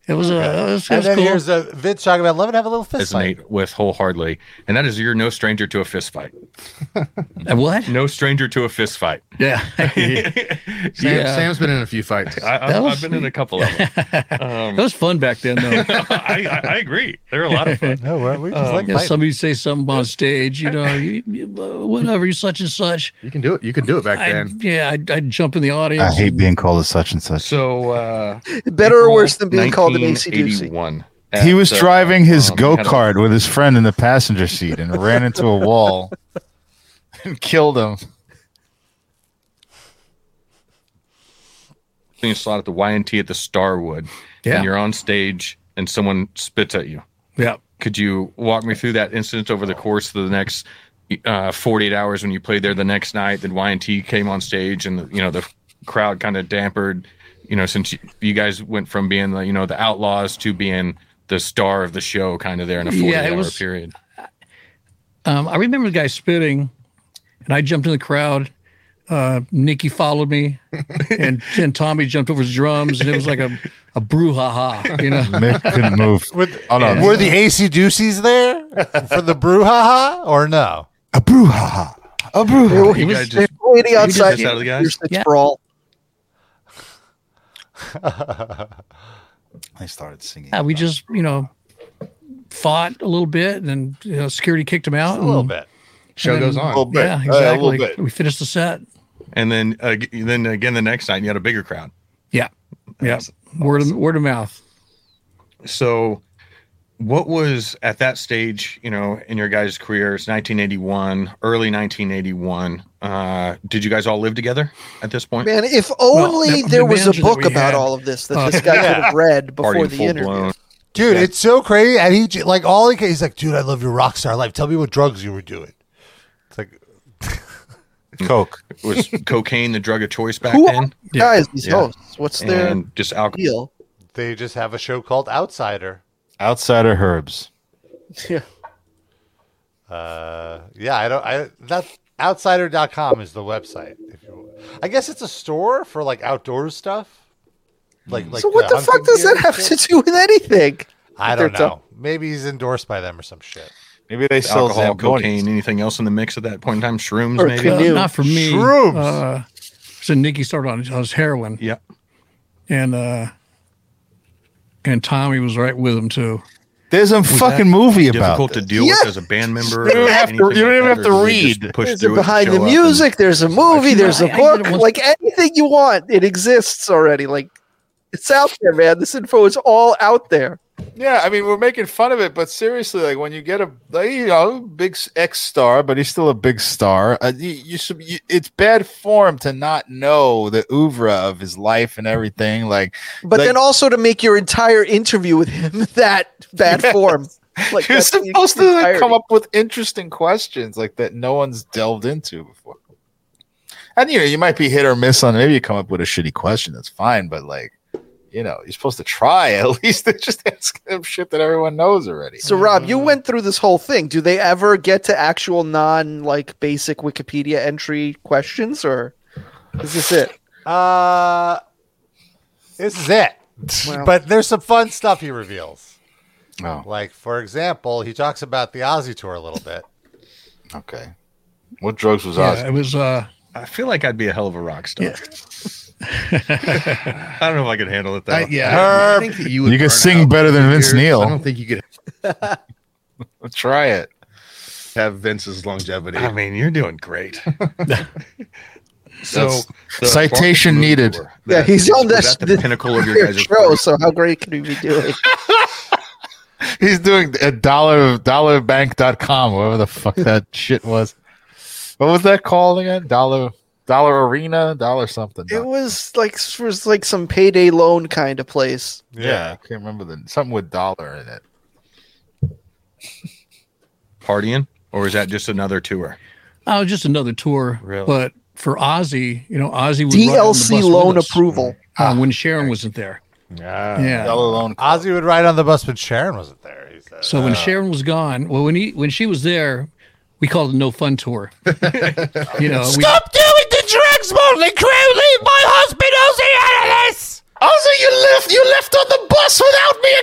It was and then cool. here's Vince talking about loving to have a little fist fight. Resonate with wholeheartedly, and that is you're no stranger to a fist fight. A what? No stranger to a fist fight. Yeah. Sam's been in a few fights. I've been in a couple of them. That was fun back then, though. I agree. They're a lot of fun. No, we just like fighting. Somebody say something on stage, whatever, you such and such. You can do it. You could do it back then. I'd jump in the audience. I hate being called a such and such. So, better or worse than being called an AC/DC? He was driving his go-kart with his friend in the passenger seat and ran into a wall and killed him. You slot at the YNT at the Starwood, and you're on stage, and someone spits at you. Yeah. Could you walk me through that incident over the course of the next 48 hours when you played there the next night? Then YNT came on stage, and the crowd kind of dampered. Since you guys went from being the Outlaws to being the star of the show, kind of there in a 48-hour period. I remember the guy spitting, and I jumped in the crowd. Nikki followed me, and Tommy jumped over his drums, and it was like a brouhaha. Nick couldn't move. Were the AC Deuces there for the brouhaha or no? A brouhaha. A brouhaha. He was waiting outside. Sprawl. I started singing. We just, fought a little bit, and then security kicked him out. Just a little bit. Show goes on. A little bit. Yeah, exactly. A little bit. We finished the set. And then again the next night you had a bigger crowd. Yeah. Word of mouth. So what was at that stage, in your guys' careers, 1981, early 1981, did you guys all live together at this point? Man, if only there was a book about all of this that this guy could have read before the interview. Dude, it's so crazy. And he's like, dude, I love your rock star life. Tell me what drugs you were doing. It's like Coke. Was cocaine the drug of choice back Who then? guys, these hosts, what's their and just alcohol. deal? They just have a show called Outsider. Outsider Herbs. Yeah. Outsider.com is the website. I guess it's a store for like outdoors stuff. So what the fuck does that have to do with anything? I don't know. Maybe he's endorsed by them or some shit. Maybe they sell alcohol, Zambonis. cocaine, anything else in the mix at that point in time? Shrooms, Or maybe? canoe. Not for me. Shrooms. So Nikki started on his heroin. Yeah. And Tommy was right with him too. There's a fucking movie about difficult this. to deal with as a band member. You don't even have to read. There's behind the music. There's a movie. There's a book. Like anything you want, it exists already. Like it's out there, man. This info is all out there. Yeah, I mean, we're making fun of it, but seriously, like when you get a big X star, but he's still a big star. It's bad form to not know the oeuvre of his life and everything. But then also to make your entire interview with him that bad form. Like you're supposed to come up with interesting questions like that no one's delved into before. And you might be hit or miss on it. Maybe you come up with a shitty question. That's fine, but you're supposed to try at least. They're just asking them shit that everyone knows already. So, Rob, you went through this whole thing. Do they ever get to actual basic Wikipedia entry questions, or is this it? This is it. Wow. But there's some fun stuff he reveals. Oh. Like, for example, he talks about the Ozzy tour a little bit. Okay. What drugs was Ozzy? It was. I feel like I'd be a hell of a rock star. Yeah. I don't know if I could handle it though. I think that you could sing better than Vince Neil. I don't think you could Let's try it. Have Vince's longevity. I mean, you're doing great. So, citation needed. Yeah, he's on the pinnacle of your guys' show. So how great can he be doing? He's doing a dollarbank.com, whatever the fuck that shit was. What was that called again? Dollar Arena, dollar something. It was like some payday loan kind of place. Yeah, I can't remember something with dollar in it. Partying, or is that just another tour? Oh, just another tour. Really? But for Ozzy, Ozzy would DLC loan approval when Sharon wasn't there. Yeah. Dollar loan. Ozzy would ride on the bus when Sharon wasn't there. He said. So when Sharon was gone, when she was there, we called it No Fun Tour. Stop doing the drugs, Motley Crue! Leave my husband Ozzy out of this! Ozzy, you left on the bus without me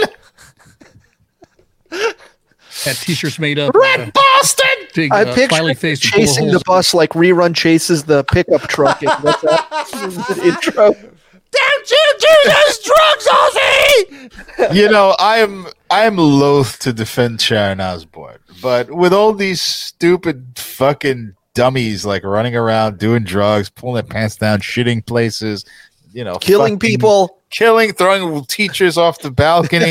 again. Had t-shirts made up. Red bastard! Big, I picture face chasing the bus like Rerun chases the pickup truck in the intro. Don't you do those drugs, Ozzy! You know, I am loath to defend Sharon Osbourne, but with all these stupid fucking dummies like running around doing drugs, pulling their pants down, shitting places, you know, killing people, throwing teachers off the balcony.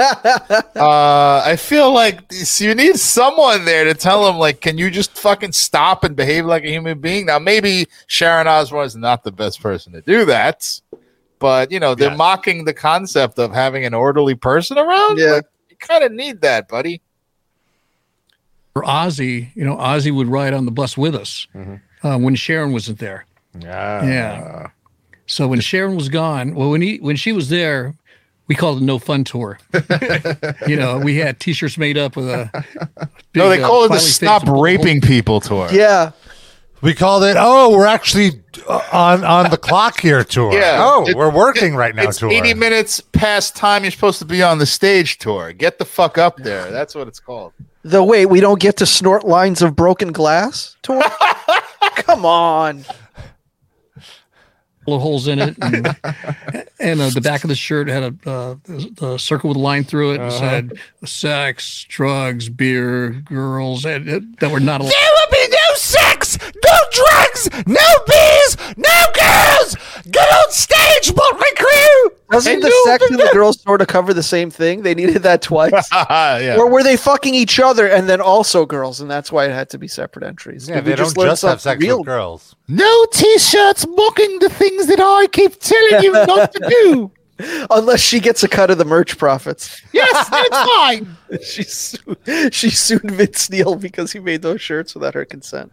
I feel like you need someone there to tell them, like, can you just fucking stop and behave like a human being? Now, maybe Sharon Osbourne is not the best person to do that. But, you know, they're mocking the concept of having an orderly person around. Yeah. Like, you kind of need that, buddy. For Ozzy, you know, Ozzy would ride on the bus with us when Sharon wasn't there. Yeah. So when Sharon was gone, well, when she was there, we called it No Fun Tour. You know, we had T-shirts made up with a big, no, they call it the Stop Raping People Tour. Yeah. We called it, we're actually on the clock here tour. Yeah. We're working right now it's tour. 80 minutes past time you're supposed to be on the stage tour. Get the fuck up there. That's what it's called. The wait, we don't get to snort lines of broken glass tour? Come on. Bullet holes in it, and the back of the shirt had a circle with a line through it. And said sex, drugs, beer, girls that were not allowed. There will be no sex, no drugs, no beers, no girls. Good old stage, Motley Crue. Doesn't the sex and the girls sort of cover the same thing? They needed that twice. Yeah. Or were they fucking each other and then also girls, and that's why it had to be separate entries? Yeah, Did we they don't learn just have something sex with girls. No T-shirts mocking the things that I keep telling you not to do. Unless she gets a cut of the merch profits. Yes, that's fine. She sued Vince Neil because he made those shirts without her consent.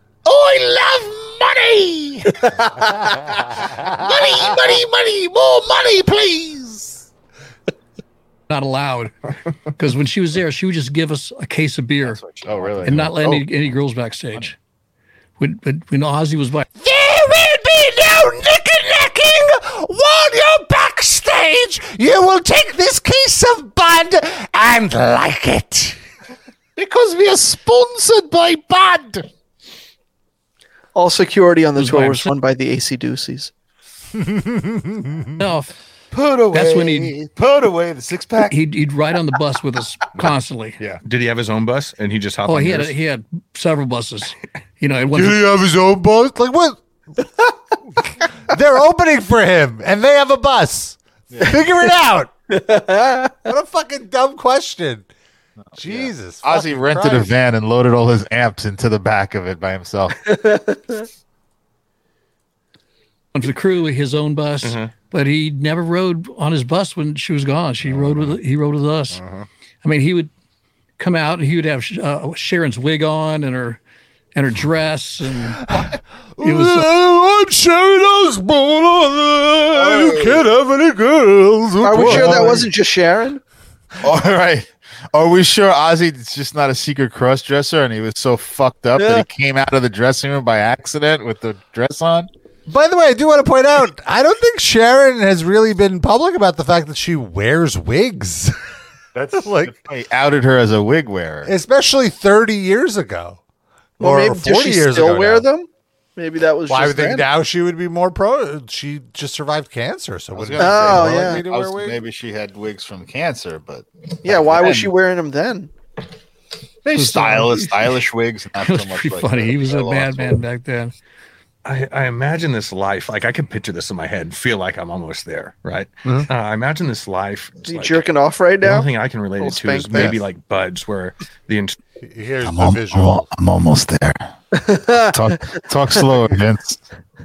I love money. money, more money, please. Not allowed, because when she was there, she would just give us a case of beer. Oh, really? And not let any girls backstage. When Ozzy was by, There will be no knick-knacking while you're backstage. You will take this case of Bud and like it. Because we are sponsored by Bud. All security on the tour was run by the AC Doocies. no, Put away. That's when he'd put away the six pack. He'd ride on the bus with us constantly. Yeah. Did he have his own bus and he just hopped? Oh, on he yours? had several buses. You know, Did he have his own bus? Like what? They're opening for him, and they have a bus. Figure it out. What a fucking dumb question. Jesus. Ozzy rented a van and loaded all his amps into the back of it by himself. On the crew, his own bus, but he never rode on his bus when she was gone. He rode with us. I mean, he would come out and he would have Sharon's wig on and her dress, and it was. I'm Sharon Osbourne. You can't have any girls. Are we sure that wasn't just Sharon? All right. Are we sure Ozzy's just not a secret cross-dresser and he was so fucked up that he came out of the dressing room by accident with the dress on? By the way, I do want to point out, I don't think Sharon has really been public about the fact that she wears wigs. That's like he outed her as a wig wearer, especially 30 years ago, well, or maybe 40 does she years still ago. Wear now. them? Maybe that was. Well, just I would think then. now she would be more pro. She just survived cancer, so wouldn't maybe she had wigs from cancer, but yeah, why was she wearing them then? Maybe stylish wigs. Not It was so much pretty like funny. He was a madman back then. I imagine this life, like I can picture this in my head and feel like I'm almost there, right? I imagine this life. Is he jerking off right The now? only thing I can relate it to is maybe like Buds, where the here's the visual. I'm almost there. Talk slower, Vince.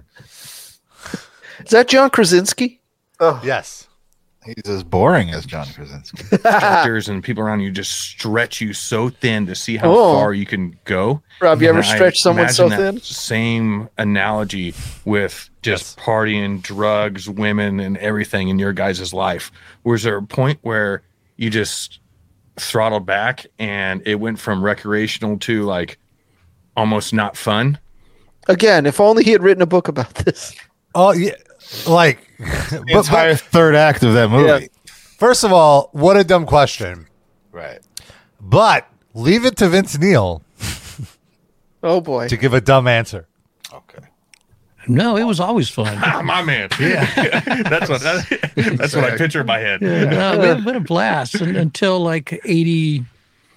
Is that John Krasinski? Oh yes. He's as boring as John Krasinski. Instructors and people around you just stretch you so thin to see how far you can go. Rob, you ever And I stretched someone so imagine thin? that same analogy with just partying, drugs, women, and everything in your guys' life. Was there a point where you just throttled back and it went from recreational to like almost not fun? Again, if only he had written a book about this. Oh yeah. Like the entire third act of that movie. Yeah. First of all, what a dumb question. Right. But leave it to Vince Neil. Oh boy. To give a dumb answer. No, it was always fun. My man. Yeah. that's what I picture in my head. Yeah, no, we had a blast until like 86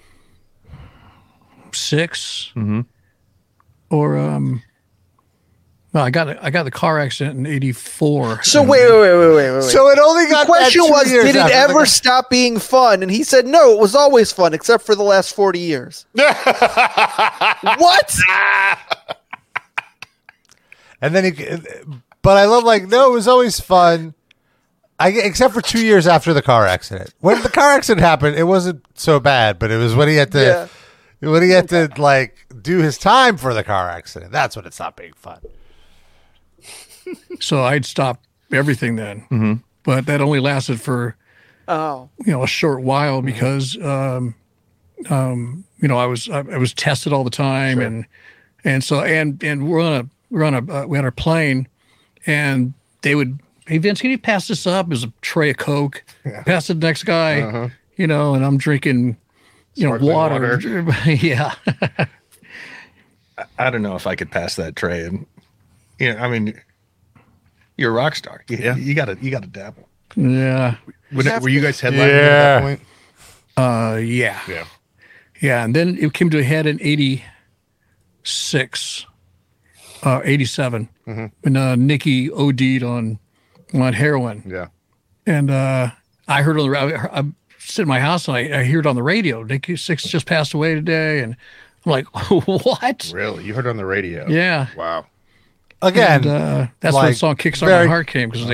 or well, I got the car accident in 84. So wait. So it only got the question that 2 was, years did it after ever stop being fun? And he said, no, it was always fun, except for the last 40 years. What? And then but I love no, it was always fun. Except for 2 years after the car accident. When the car accident happened, it wasn't so bad, but it was when he had to do his time for the car accident. That's when it stopped being fun. So I'd stopped everything then, but that only lasted for a short while because I was tested all the time, and so we had our plane, and they would, hey Vince, can you pass this up? There's a tray of Coke. Pass it to the next guy, and I'm drinking, water. Yeah. I don't know if I could pass that tray, and I mean, you're a rock star. You gotta dabble. Yeah. Were you guys headlining at that point? Yeah. And then it came to a head in 86. 87 when Nikki OD'd on heroin. Yeah. And I heard I'm sitting in my house and I hear it on the radio. Nikki Sixx just passed away today. And I'm like, what? Really? You heard it on the radio? Yeah. Wow. Again, and, that's when the song Kickstart My Heart came because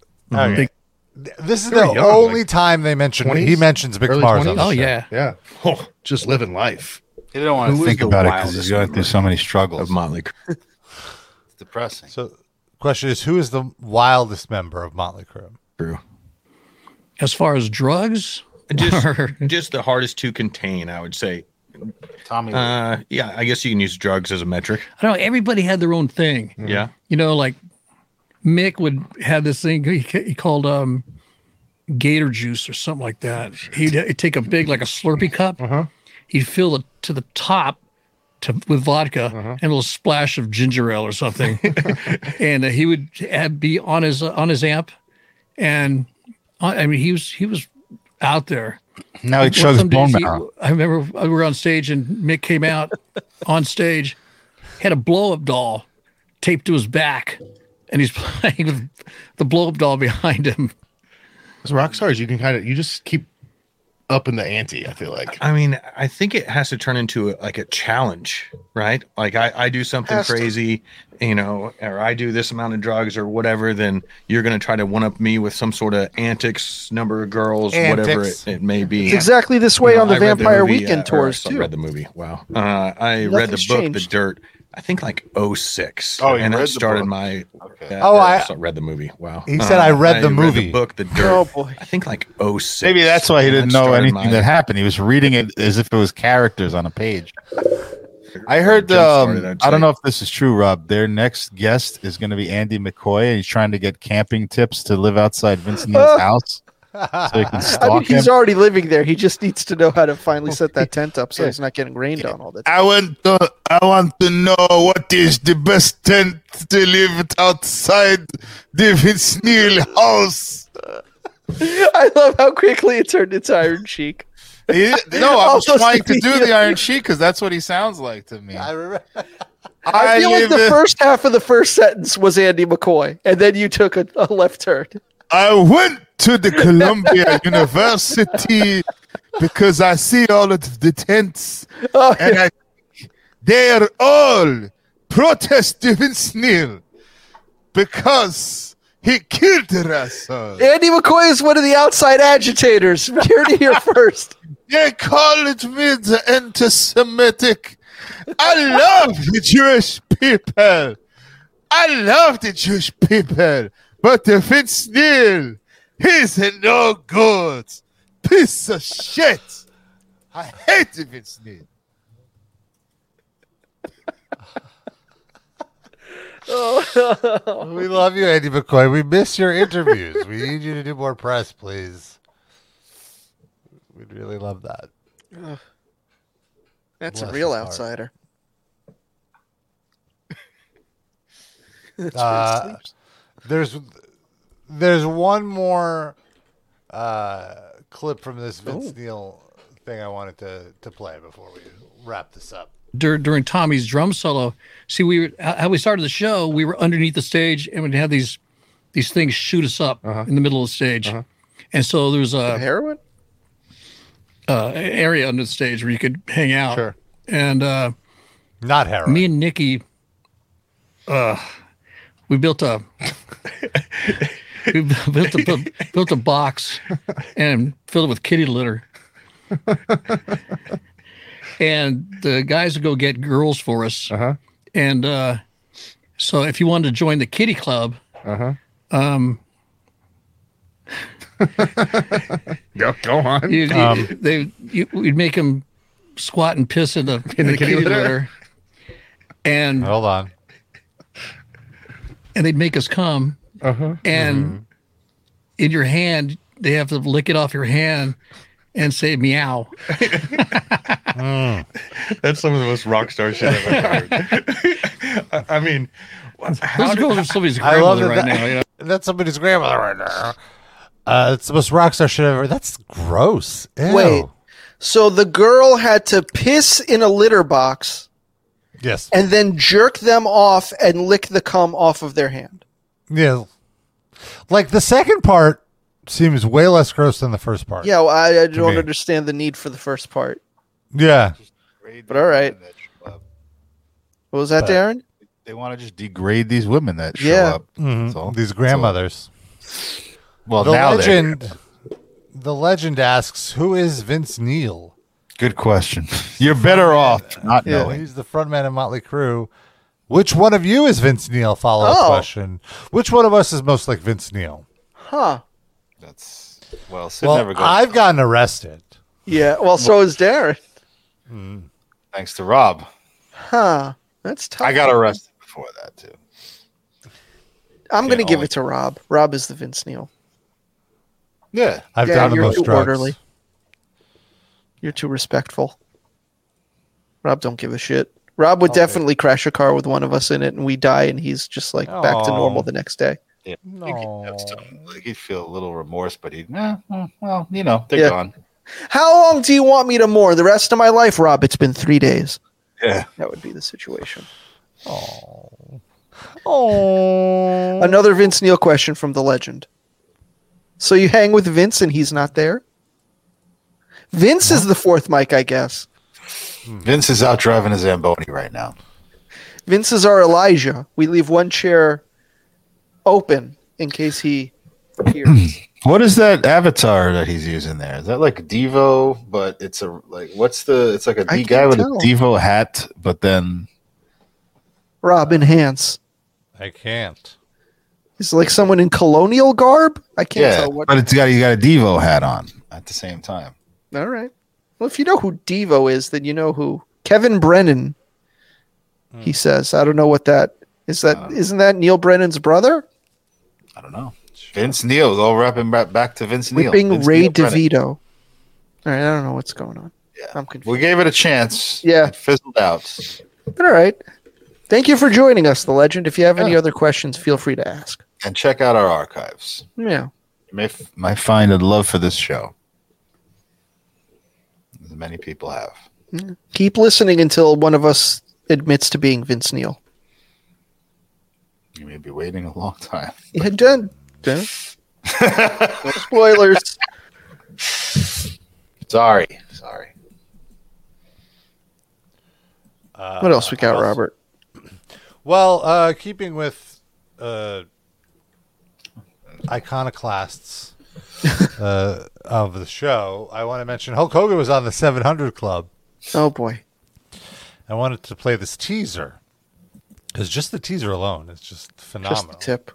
this is the only time they mention he mentions Big Mars. Oh, yeah. Yeah. Oh, just living life. He didn't want to think about it because he's going through so many struggles. Of Motley Crue. It's depressing. So the question is, who is the wildest member of Motley Crue? As far as drugs? Just the hardest to contain, I would say. Tommy. Yeah, I guess you can use drugs as a metric. I don't know. Everybody had their own thing. Yeah. Like Mick would have this thing he called gator juice or something like that. He'd take a big, like a Slurpee cup. He'd fill it to the top with vodka and a little splash of ginger ale or something. And he would be on his amp. And I mean, he was out there. Now he chugs bone marrow. I remember we were on stage and Mick came out on stage, had a blow-up doll taped to his back, and he's playing with the blow-up doll behind him. As rock stars, you just keep up in the ante, I feel like. I mean, I think it has to turn into a challenge, right? Like I do something crazy, or I do this amount of drugs or whatever, then you're going to try to one-up me with some sort of antics, number of girls, whatever it may be. It's exactly this way on the Vampire Weekend tours, too. I read the movie. Wow. I read the book, The Dirt, I think like 06. Oh, and read that started book. my. Okay. I read the movie. Wow. He said I read the movie. The book, The Dirt. Oh boy. I think like 06. Maybe that's why he didn't know started anything that happened. He was reading it as if it was characters on a page. I heard. I don't know if this is true, Rob. Their next guest is going to be Andy McCoy, and he's trying to get camping tips to live outside Vince Neil's house, so he can stalk he's him. already living there. He just needs to know how to finally set that tent up so he's not getting rained on all the time. I want to know what is the best tent to live outside the Vince Neil house. I love how quickly it turned into Iron Sheik. I was trying to do the Iron Sheik because that's what he sounds like to me. I feel like the first half of the first sentence was Andy McCoy, and then you took a left turn. I went to the Columbia University because I see all of the tents, and they are all protest to Vince Neil because he killed the asshole. Andy McCoy is one of the outside agitators. Here to hear first. They call it me the anti-Semitic. I love the Jewish people. I love the Jewish people. But the Vince Neil, he's a no good piece of shit. I hate the Vince Neil. We love you, Andy McCoy. We miss your interviews. We need you to do more press, please. We'd really love that. That's Bless a real his heart. outsider. There's one more clip from this Vince Neil thing I wanted to play before we wrap this up. During Tommy's drum solo, see, how we started the show, we were underneath the stage and we'd have these things shoot us up in the middle of the stage. And so there was a heroin area under the stage where you could hang out. Sure. And not heroin. Me and Nikki, we built a built a box and filled it with kitty litter. And the guys would go get girls for us. And so if you wanted to join the kitty club, Go on. We'd make them squat and piss in the kitty litter. And hold on. And they'd make us come. And in your hand, they have to lick it off your hand and say meow. That's some of the most rock star shit I've ever heard. I mean, those girls are somebody's grandmother right now. You know? That's somebody's grandmother right now. It's the most rock star shit ever. That's gross. Ew. Wait, so the girl had to piss in a litter box, yes, and then jerk them off and lick the cum off of their hand. Yeah, like the second part seems way less gross than the first part. Yeah, well, I don't understand the need for the first part. Yeah, but all right. What was that, Darren? They want to just degrade these women that show up. These grandmothers. Well, the now legend asks, "Who is Vince Neil?" Good question. You're better off not knowing. He's the frontman of Motley Crue. Which one of you is Vince Neil? Follow-up question. Which one of us is most like Vince Neil? Huh. Sid never goes. I've gotten arrested. Yeah, well, so is Darren. Thanks to Rob. Huh. That's tough. I got arrested before that, too. I'm going to give it to Rob. Rob is the Vince Neil. Yeah. I've done the you're most too drugs. orderly. You're too respectful. Rob don't give a shit. Rob would definitely crash a car with one of us in it, and we die, and he's just like back to normal the next day. Yeah. He'd feel a little remorse, but he'd, well, you know, they're gone. How long do you want me to mourn? The rest of my life, Rob? It's been 3 days. Yeah. That would be the situation. Oh. Another Vince Neil question from the legend. So you hang with Vince and he's not there? Vince is the fourth mic, I guess. Vince is out driving a Zamboni right now. Vince is our Elijah. We leave one chair open in case he appears. What is that avatar that he's using there? Is that like Devo, but it's it's like a guy with a Devo hat, but then Rob, enhance. I can't. He's like someone in colonial garb? I can't tell what. But you got a Devo hat on at the same time. All right. Well, if you know who Devo is, then you know who Kevin Brennan. He says, I don't know what that is. Isn't that Neil Brennan's brother? I don't know. Vince Neil. All wrapping back to Vince Neil. Whipping Ray DeVito. All right, I don't know what's going on. Yeah. I'm confused. We gave it a chance. Yeah. It fizzled out. But all right. Thank you for joining us, The Legend. If you have any other questions, feel free to ask. And check out our archives. Yeah. You might find a love for this show. As many people have. Keep listening until one of us admits to being Vince Neil. You may be waiting a long time. Yeah, done. No spoilers. Sorry. What else we got, Robert? Well, keeping with iconoclasts of the show, I want to mention Hulk Hogan was on the 700 Club. Oh, boy. I wanted to play this teaser because just the teaser alone is just phenomenal. Just the tip.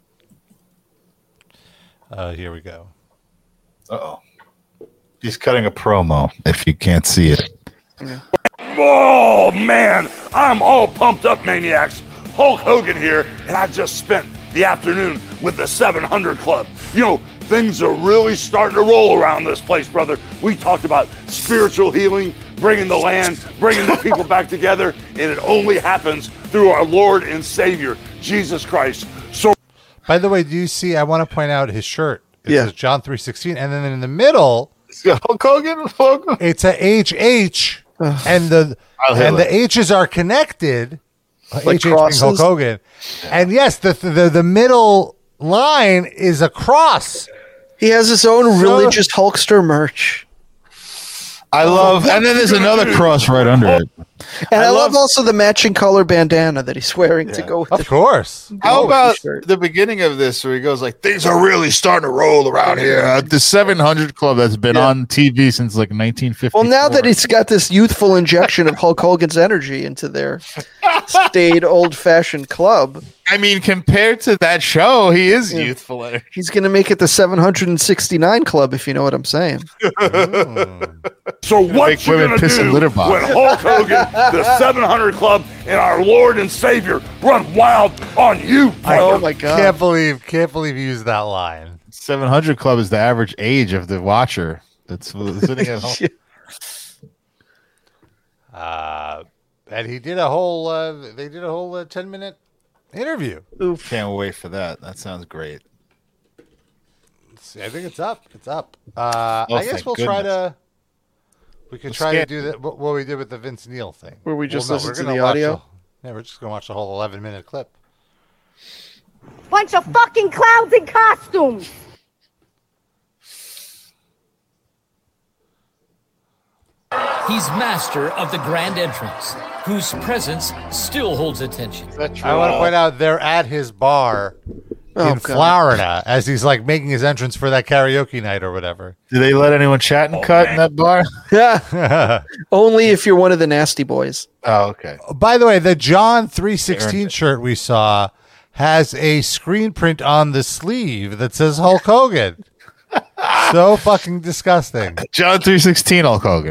Here we go. Uh-oh. He's cutting a promo, if you can't see it. Yeah. Oh, man, I'm all pumped up, maniacs. Hulk Hogan here, and I just spent the afternoon with the 700 Club. You know, things are really starting to roll around this place, brother. We talked about spiritual healing, bringing the land, bringing the people back together, and it only happens through our Lord and Savior, Jesus Christ. So, by the way, do you see? I want to point out his shirt. It says John 3:16, and then in the middle, Hulk Hogan logo. It's a HH, and the H's are connected. Like HH being Hulk Hogan, and yes, the middle line is a cross. He has his own religious Hulkster merch. I love, and then there's another cross right under it. And I love also the matching color bandana that he's wearing to go with it. Of course. How about the beginning of this where he goes like, things are really starting to roll around here. The 700 Club that's been on TV since like 1950. Well, now that he's got this youthful injection of Hulk Hogan's energy into their staid old-fashioned club. I mean, compared to that show, he is youthful energy. He's going to make it the 769 Club, if you know what I'm saying. So what you going to do when Hulk Hogan, the 700 Club, and our Lord and Savior run wild on you? Oh my God! Can't believe you used that line. 700 Club is the average age of the watcher that's sitting at home. And he did a whole. They did a whole 10-minute interview. Oof. Can't wait for that. That sounds great. Let's see, I think it's up. It's up. I guess we'll try to. We could try to do that. What we did with the Vince Neil thing, where we just listened to the audio. We're just gonna watch the whole 11-minute clip. Bunch of fucking clowns in costumes. He's master of the grand entrance, whose presence still holds attention. I want to point out they're at his bar in Florida as he's like making his entrance for that karaoke night or whatever. Do they let anyone chat and cut in that bar? Yeah. Only if you're one of the nasty boys. Oh, okay. By the way, the John 3:16 shirt we saw has a screen print on the sleeve that says Hulk Hogan. So fucking disgusting. John 3:16 Hulk Hogan.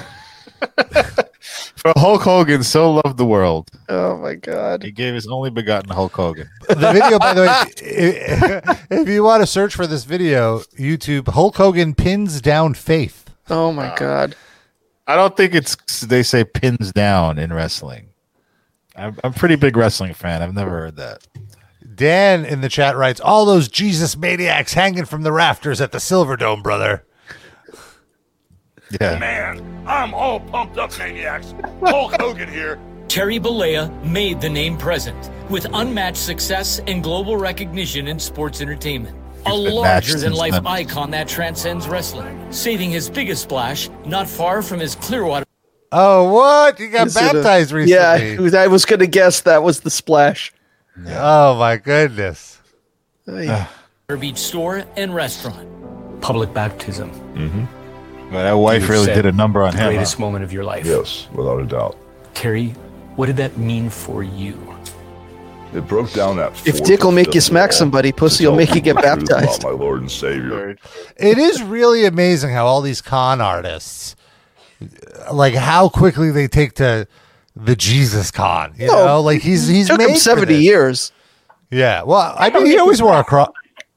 For Hulk Hogan so loved the world. Oh my God. He gave his only begotten Hulk Hogan. The video, by the way, if you want to search for this video, YouTube, Hulk Hogan pins down Faith. Oh my God. I don't think they say pins down in wrestling. I'm a pretty big wrestling fan. I've never heard that. Dan in the chat writes, all those Jesus maniacs hanging from the rafters at the Silverdome, brother. Yeah. Man, I'm all pumped up, maniacs. Hulk Hogan here. Terry Bollea made the name present with unmatched success and global recognition in sports entertainment. A larger-than-life icon that transcends wrestling, saving his biggest splash not far from his Clearwater. Oh, what? You got baptized recently. Yeah, I was going to guess that was the splash. Oh, my goodness. Beach store and restaurant. Public baptism. Mm-hmm. Well, that wife really did a number on him. Greatest moment of your life. Yes, without a doubt. Terry, what did that mean for you? It broke down that. If dick will make you smack somebody, pussy will make you get baptized. My Lord and Savior. It is really amazing how all these con artists, like how quickly they take to the Jesus con. You know, like he's took made him 70 years. Yeah, well, I mean, he always wore a cross.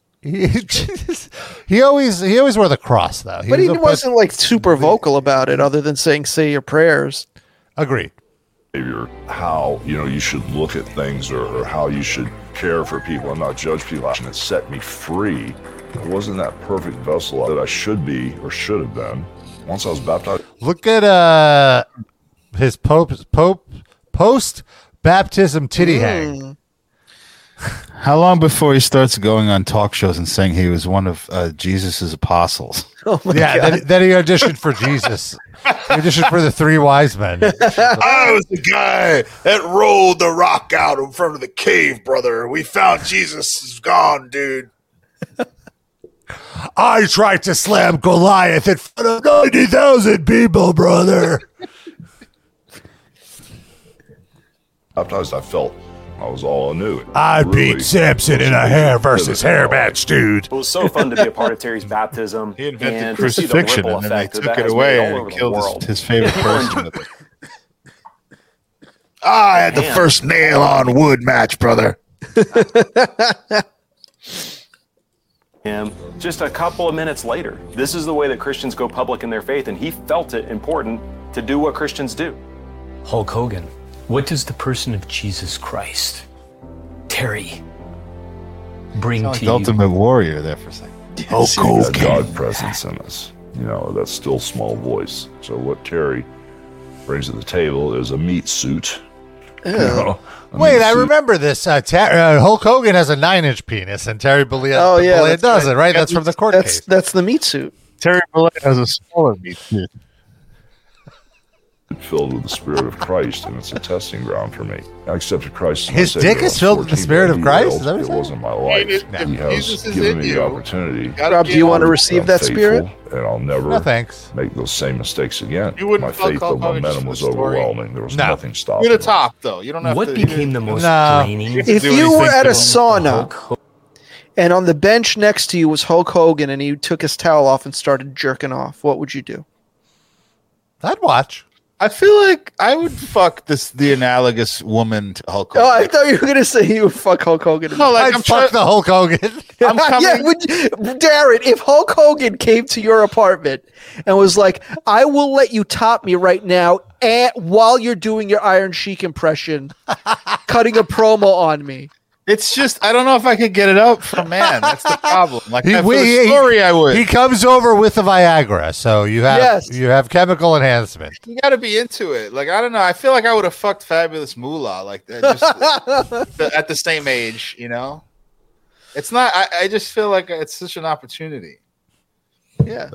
He always wore the cross though. But he wasn't like super vocal about it, other than saying "say your prayers." Agreed. How you should look at things or how you should care for people and not judge people, and it set me free. I wasn't that perfect vessel that I should be or should have been. Once I was baptized. Look at his post baptism titty hang. How long before he starts going on talk shows and saying he was one of Jesus's apostles? Oh my God. Then he auditioned for Jesus. He auditioned for the three wise men. I was the guy that rolled the rock out in front of the cave, brother. We found Jesus is gone, dude. I tried to slam Goliath in front of 90,000 people, brother. Baptized, I felt I was all anew. I beat Samson in a hair versus hair match, dude. It was so fun to be a part of Terry's baptism. He invented crucifixion, and then they took it away and killed his favorite person. I had the first nail on wood match, brother. Him just a couple of minutes later. This is the way that Christians go public in their faith, and he felt it important to do what Christians do. Hulk Hogan, what does the person of Jesus Christ, Terry, bring to you? Ultimate Warrior there for a second. Hulk Hogan. That God presence in us. That still small voice. So what Terry brings to the table is a meat suit. Wait, I remember this. Hulk Hogan has a 9-inch penis, and Terry Bollea doesn't, right? That's from the court case. That's the meat suit. Terry Bollea has a smaller meat suit. Filled with the Spirit of Christ, and it's a testing ground for me. I accepted Christ. His dick is filled with the Spirit of Christ? Is that what it wasn't my life. He has given me the opportunity. Rob, do you want to receive that Spirit? And I'll never make those same mistakes again. My faith, the momentum was overwhelming. There was nothing stopping. You're the top, though. You don't have what to. What became the most draining? If you were at a sauna and on the bench next to you was Hulk Hogan and he took his towel off and started jerking off, what would you do? I'd watch. I feel like I would fuck the analogous woman to Hulk Hogan. Oh, I thought you were gonna say you would fuck Hulk Hogan. No, like I'd fuck the Hulk Hogan. I'm coming. Darren, if Hulk Hogan came to your apartment and was like, "I will let you top me right now," while you're doing your Iron Sheik impression, cutting a promo on me. It's just I don't know if I could get it up from man. That's the problem. Like for the story, I would. He comes over with the Viagra, so you have chemical enhancement. You got to be into it. Like I don't know. I feel like I would have fucked Fabulous Moolah like just at the same age. It's not. I just feel like it's such an opportunity. Yeah.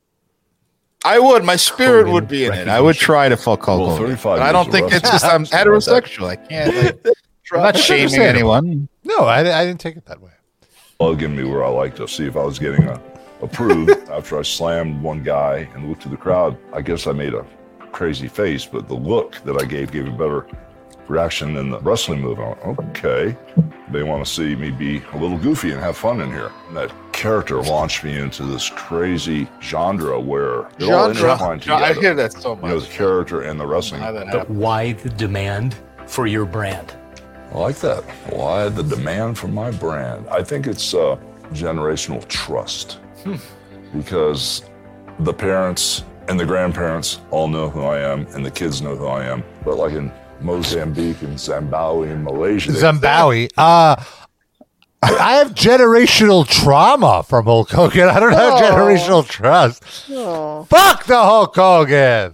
I would. My spirit would be in it. I would try to fuck Hulk Hogan. But I don't think it's just I'm heterosexual. I can't. I'm not shaming anyone. No, I didn't take it that way. Bugging me where I like to see if I was getting approved after I slammed one guy and looked to the crowd. I guess I made a crazy face, but the look that I gave a better reaction than the wrestling move. I went, okay, they want to see me be a little goofy and have fun in here. And that character launched me into this crazy genre where it all intertwined together. I hear that so much. The character and the wrestling. Why the demand for your brand? I like that. Why the demand for my brand? I think it's generational trust because the parents and the grandparents all know who I am and the kids know who I am. But like in Mozambique and Zimbabwe and Malaysia. I have generational trauma from Hulk Hogan. I don't have generational trust. Fuck the Hulk Hogan.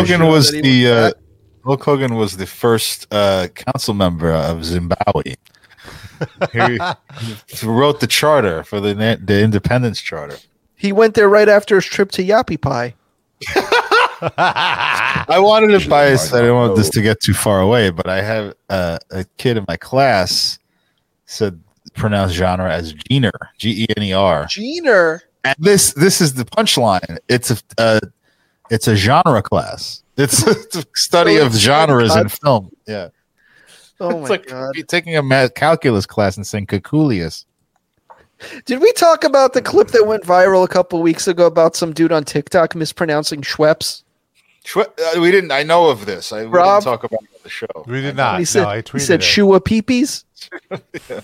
Hulk Hogan was the first council member of Zimbabwe. He wrote the charter for the independence charter. He went there right after his trip to Yappy Pie. I wanted to buy this. I didn't want this to get too far away, but I have a kid in my class said pronounce genre as Gener, Gener. Gener. And this is the punchline. It's a genre class. It's a study of genres in film. Yeah. Oh it's my like God. Taking a calculus class and saying Coculius. Did we talk about the clip that went viral a couple weeks ago about some dude on TikTok mispronouncing Schweppes? We didn't. I know of this. We didn't talk about it on the show. We did not. He said, I tweeted he said it. Shua Peepees. Yeah.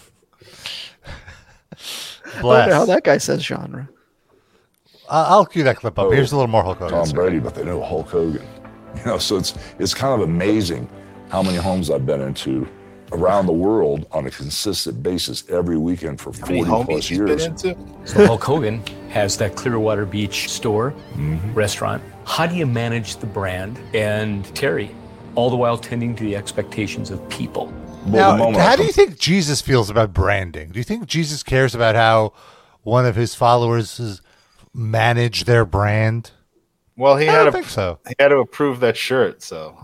I wonder how that guy says genre. I'll cue that clip up. Here's a little more Hulk Hogan. Tom Brady, but they know Hulk Hogan. So it's kind of amazing how many homes I've been into around the world on a consistent basis every weekend for 40 plus years. So Hulk Hogan has that Clearwater Beach store, restaurant. How do you manage the brand and Terry, all the while tending to the expectations of people? Now, how do you think Jesus feels about branding? Do you think Jesus cares about how one of his followers manage their brand? Well, I don't think so. He had to approve that shirt, so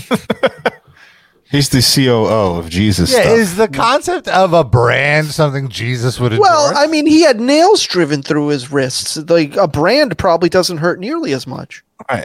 he's the COO of Jesus. Yeah, stuff. is the concept of a brand something Jesus would endorse? Well, I mean, he had nails driven through his wrists. Like a brand probably doesn't hurt nearly as much. Right.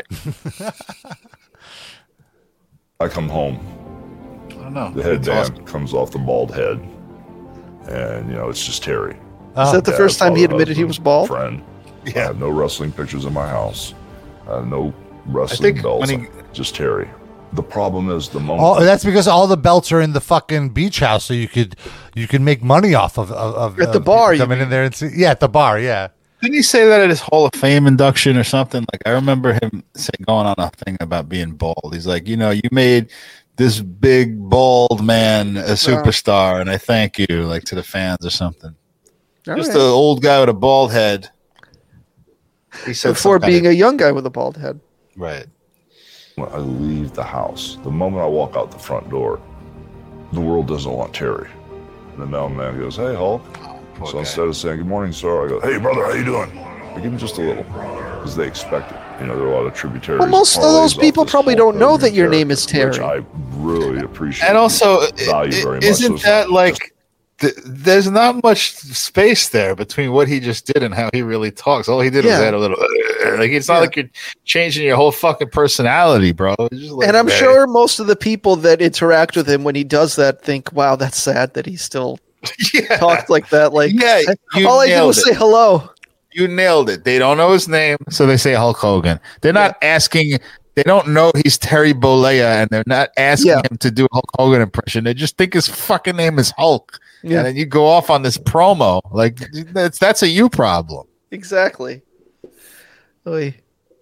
I come home. I don't know. The headband comes off the bald head, and it's just Terry. Is that the first time he admitted he was bald? Friend. Yeah. I have no wrestling pictures in my house. No wrestling belts. Just Terry. the problem is the moment. That's because all the belts are in the fucking beach house, so you could make money off of at the bar. Coming in there and at the bar, yeah. Didn't he say that at his Hall of Fame induction or something? Like I remember him going on a thing about being bald. He's like, you made this big bald man a superstar, and I thank you, like to the fans or something. Just an old guy with a bald head. He said before being a young guy with a bald head. Right. When I leave the house, the moment I walk out the front door, the world doesn't want Terry. And the mailman goes, "Hey, Hulk." So instead of saying, "Good morning, sir," I go, "Hey, brother, how you doing?" I give him just a little, because they expect it. There are a lot of tributaries. Well, most of those people probably don't know that your name is Terry. Which I really appreciate. And also, value very much. Isn't that like... There's not much space there between what he just did and how he really talks. All he did was add a little. Like it's not like you're changing your whole fucking personality, bro. Just like, and I'm sure most of the people that interact with him when he does that think, "Wow, that's sad that he still talks like that." Like, all I did was say hello. You nailed it. They don't know his name, so they say Hulk Hogan. They're not asking. They don't know he's Terry Bollea, and they're not asking him to do a Hulk Hogan impression. They just think his fucking name is Hulk. Yeah. And then you go off on this promo. Like, that's a you problem. Exactly. Oy.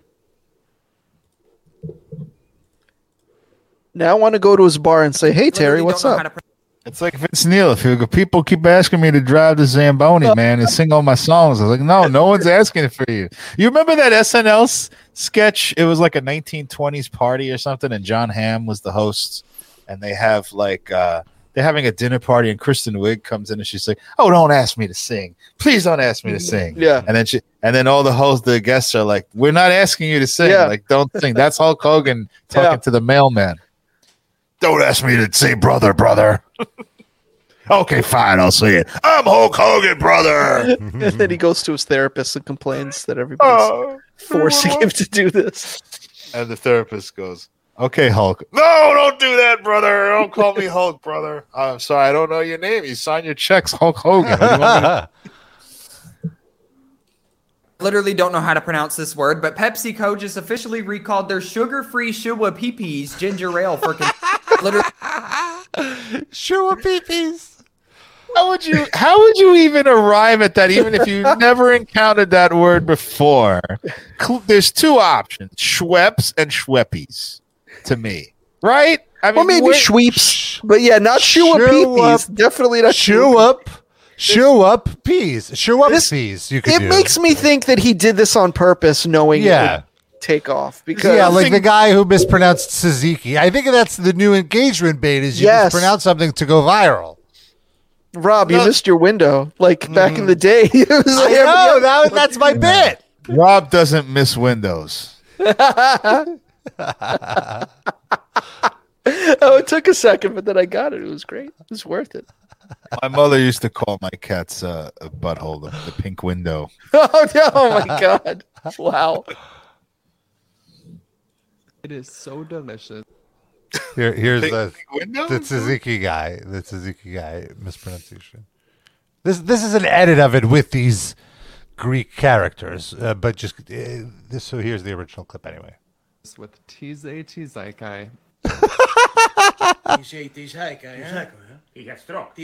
Now I want to go to his bar and say, "Hey, Terry, what's up?" It's like Vince Neil. If people keep asking me to drive the Zamboni, man, and sing all my songs, I was like, no one's asking it for you. You remember that SNL sketch? It was like a 1920s party or something, and John Hamm was the host, and they have like they're having a dinner party, and Kristen Wiig comes in and she's like, "Oh, don't ask me to sing. Please don't ask me to sing." Yeah. And then all the guests are like, "We're not asking you to sing. Yeah. Like, don't sing." That's Hulk Hogan talking to the mailman. "Don't ask me to say brother." "Okay, fine, I'll say it. I'm Hulk Hogan, brother." And then he goes to his therapist and complains that everybody's forcing him to do this. And the therapist goes, "Okay, Hulk." "No, don't do that, brother. Don't call me Hulk, brother. I'm sorry, I don't know your name. You sign your checks, Hulk Hogan." What do you want me to- Literally don't know how to pronounce this word, but PepsiCo just officially recalled their sugar-free Shua Peepees ginger ale for literally Shua Peepees. How would you even arrive at that, even if you never encountered that word before? There's two options: Schweppes and Schweppies, to me, right? I mean, or maybe Schweeps, but not Shua Peepees. Definitely not Shua peas. Shua peas. It makes me think that he did this on purpose, knowing it would take off. Because like the guy who mispronounced Suzuki. I think that's the new engagement bait. Is you mispronounce something to go viral. Rob, you missed your window. Like back in the day. I know that's my bit. Rob doesn't miss windows. It took a second, but then I got it. It was great. It was worth it. My mother used to call my cat's a butthole the pink window. Oh no! Oh my god! Wow. It is so delicious. Here's the Suzuki guy. The Suzuki guy mispronunciation. This is an edit of it with these Greek characters, but just this. So here's the original clip anyway. With Tizaikai. He got struck.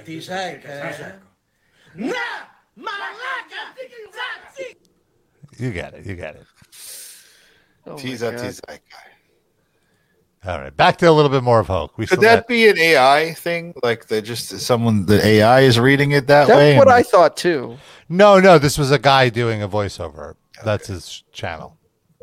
You got it. Tizaikai. All right, back to a little bit more of Hulk. Could that be an AI thing? Like the AI is reading it that way? That's what I thought too. No, this was a guy doing a voiceover. Okay. That's his channel.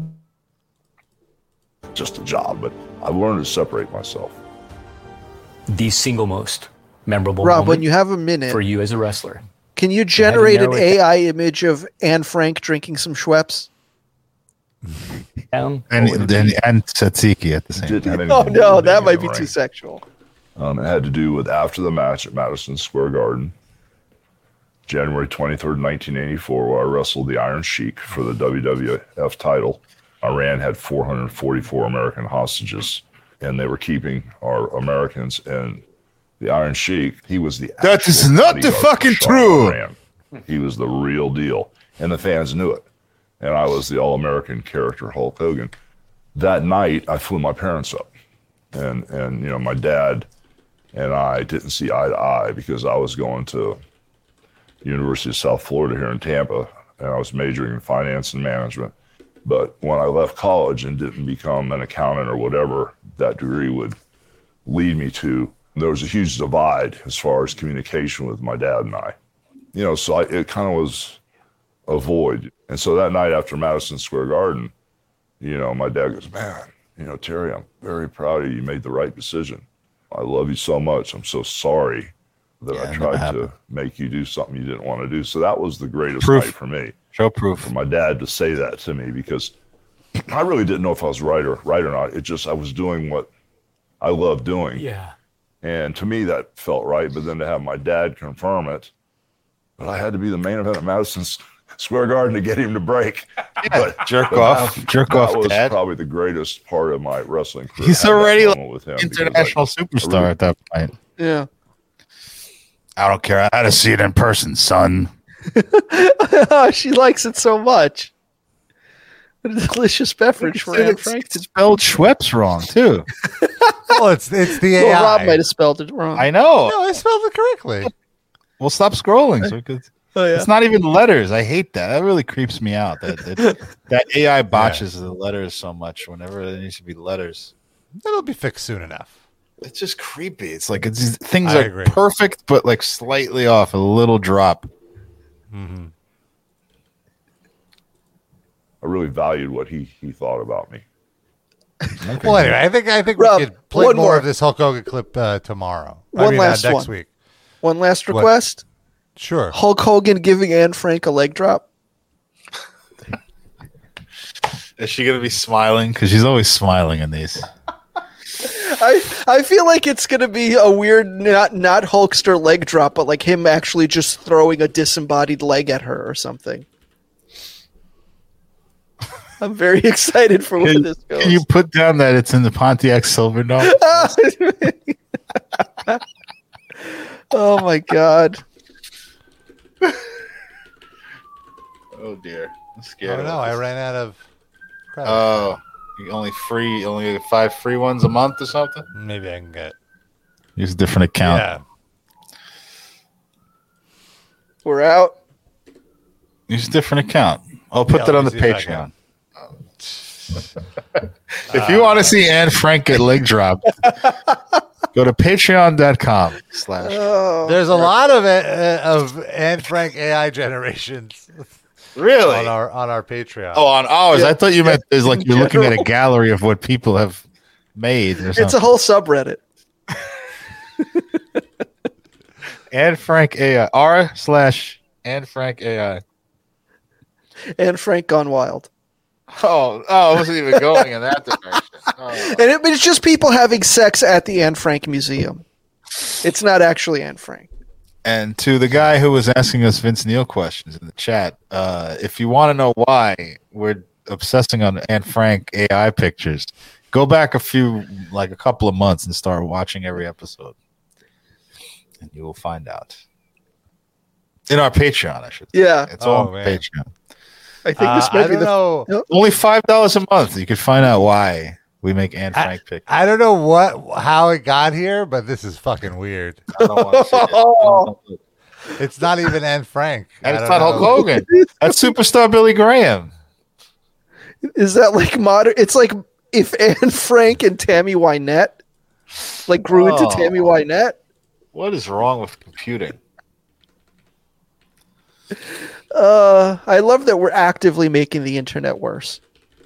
Just a job, but I've learned to separate myself. The single most memorable Rob, moment when you have a minute for you as a wrestler. Can you generate an AI image of Anne Frank drinking some Schweppes? And tzatziki at the same time. Oh no, that might be too sexual. It had to do with after the match at Madison Square Garden, January 23rd, 1984, where I wrestled the Iron Sheik for the WWF title. Iran had 444 American hostages, and they were keeping our Americans. And the Iron Sheik, he was the that is not the fucking true. Iran. He was the real deal, and the fans knew it. And I was the all-American character Hulk Hogan. That night, I flew my parents up And my dad and I didn't see eye to eye because I was going to University of South Florida here in Tampa, and I was majoring in finance and management. But when I left college and didn't become an accountant or whatever that degree would lead me to, there was a huge divide as far as communication with my dad and I. So it kind of was a void. And so that night after Madison Square Garden, my dad goes, man, Terry, I'm very proud of you. You made the right decision. I love you so much. I'm so sorry that I tried to make you do something you didn't want to do. So that was the greatest night for me. Show proof. For my dad to say that to me, because I really didn't know if I was right or not. It just, I was doing what I love doing. Yeah. And to me, that felt right. But then to have my dad confirm it, but I had to be the main event at Madison Square Garden to get him to break. Yeah, jerk off, that was Dad. Probably the greatest part of my wrestling career. He's already like with him international superstar at that point. Yeah. I don't care. I had to see it in person, son. She likes it so much. What a delicious beverage for Anne Frank. It's spelled Schweppes wrong too. Well, it's the AI. Well, Rob might have spelled it wrong. I know. No, I spelled it correctly. We'll stop scrolling. So yeah. It's not even letters. I hate that. That really creeps me out. That AI botches the letters so much whenever it needs to be letters. It'll be fixed soon enough. It's just creepy. It's like things are perfect, but like slightly off, a little drop. Mm-hmm. I really valued what he thought about me. Okay. Well, anyway, I think Rob, we could play more more of this Hulk Hogan clip tomorrow. Next week. One last request. Sure. Hulk Hogan giving Anne Frank a leg drop. Is she gonna be smiling? Because she's always smiling in these. I feel like it's gonna be a weird, not Hulkster leg drop, but like him actually just throwing a disembodied leg at her or something. I'm very excited for where this goes. Can you put down that it's in the Pontiac Silverdome? Oh my god. Oh dear. I'm scared. Oh no, I ran out of credit. Oh, you only get 5 free ones a month or something? Maybe I can get. Use a different account. Yeah. We're out. Use a different account. I'll put that on the Patreon. If you want to see Anne Frank get leg dropped, go to patreon.com/ There's a lot of Anne Frank AI generations. Really? On our Patreon. Oh, on ours. Yeah. I thought you meant is like you're looking at a gallery of what people have made. Or something. It's a whole subreddit. Anne Frank AI. r/Anne Frank AI. Anne Frank gone wild. Oh, I wasn't even going in that direction. Oh. And it's just people having sex at the Anne Frank Museum. It's not actually Anne Frank. And to the guy who was asking us Vince Neil questions in the chat, if you want to know why we're obsessing on Anne Frank AI pictures, go back a couple of months and start watching every episode. And you will find out. In our Patreon, I should say. Yeah. It's all on Patreon. I think this might be only $5 a month. You can find out why we make Anne Frank pictures. I don't know how it got here, but this is fucking weird. I don't want to see it. It's not even Anne Frank. And it's not Hulk Hogan. That's superstar Billy Graham. Is that like modern? It's like if Anne Frank and Tammy Wynette grew into Tammy Wynette. What is wrong with computing? I love that we're actively making the internet worse.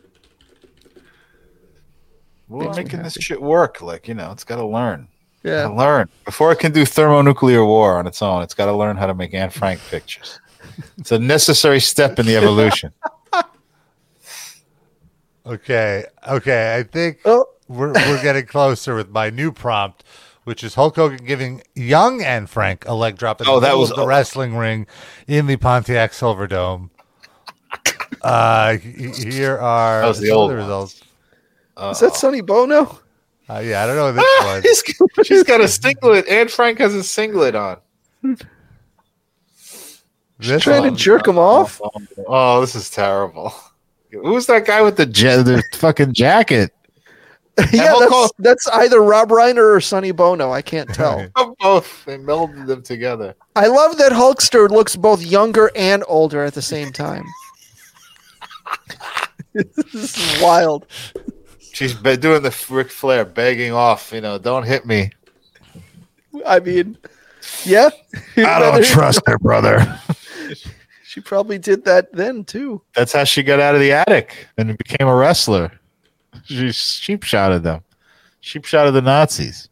We're making this shit work. It's got to learn. Yeah. Gotta learn. Before it can do thermonuclear war on its own, it's got to learn how to make Anne Frank pictures. It's a necessary step in the evolution. Okay. I think we're getting closer with my new prompt, which is Hulk Hogan giving young Anne Frank a leg drop in the middle of the wrestling ring in the Pontiac Silverdome. Here are the old results. Is that Sonny Bono? Yeah, I don't know this one. She's got a singlet. Anne Frank has a singlet on. She's trying to jerk him off? Oh, this is terrible. Who's that guy with the fucking jacket? Yeah, that's either Rob Reiner or Sonny Bono. I can't tell. Both. They melded them together. I love that Hulkster looks both younger and older at the same time. This is wild. She's been doing the Ric Flair begging off, don't hit me. I mean, yeah. I don't trust her, brother. She probably did that then, too. That's how she got out of the attic and became a wrestler. She sheep shotted them. Sheep shotted the Nazis.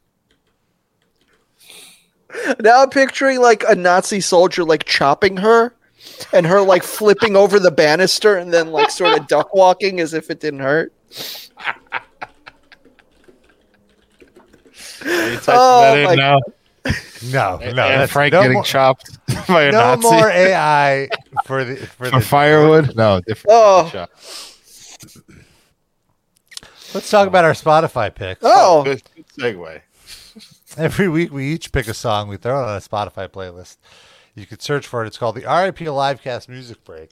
Now I'm picturing like a Nazi soldier like chopping her and her like flipping over the banister and then like sort of duck walking as if it didn't hurt. Are you typing that in now? No. And Frank getting chopped by a Nazi. No more AI for the firewood. No, different shot. Let's talk about our Spotify picks. Oh, good segue. Every week we each pick a song. We throw it on a Spotify playlist. You could search for it. It's called the RIP Livecast Music Break.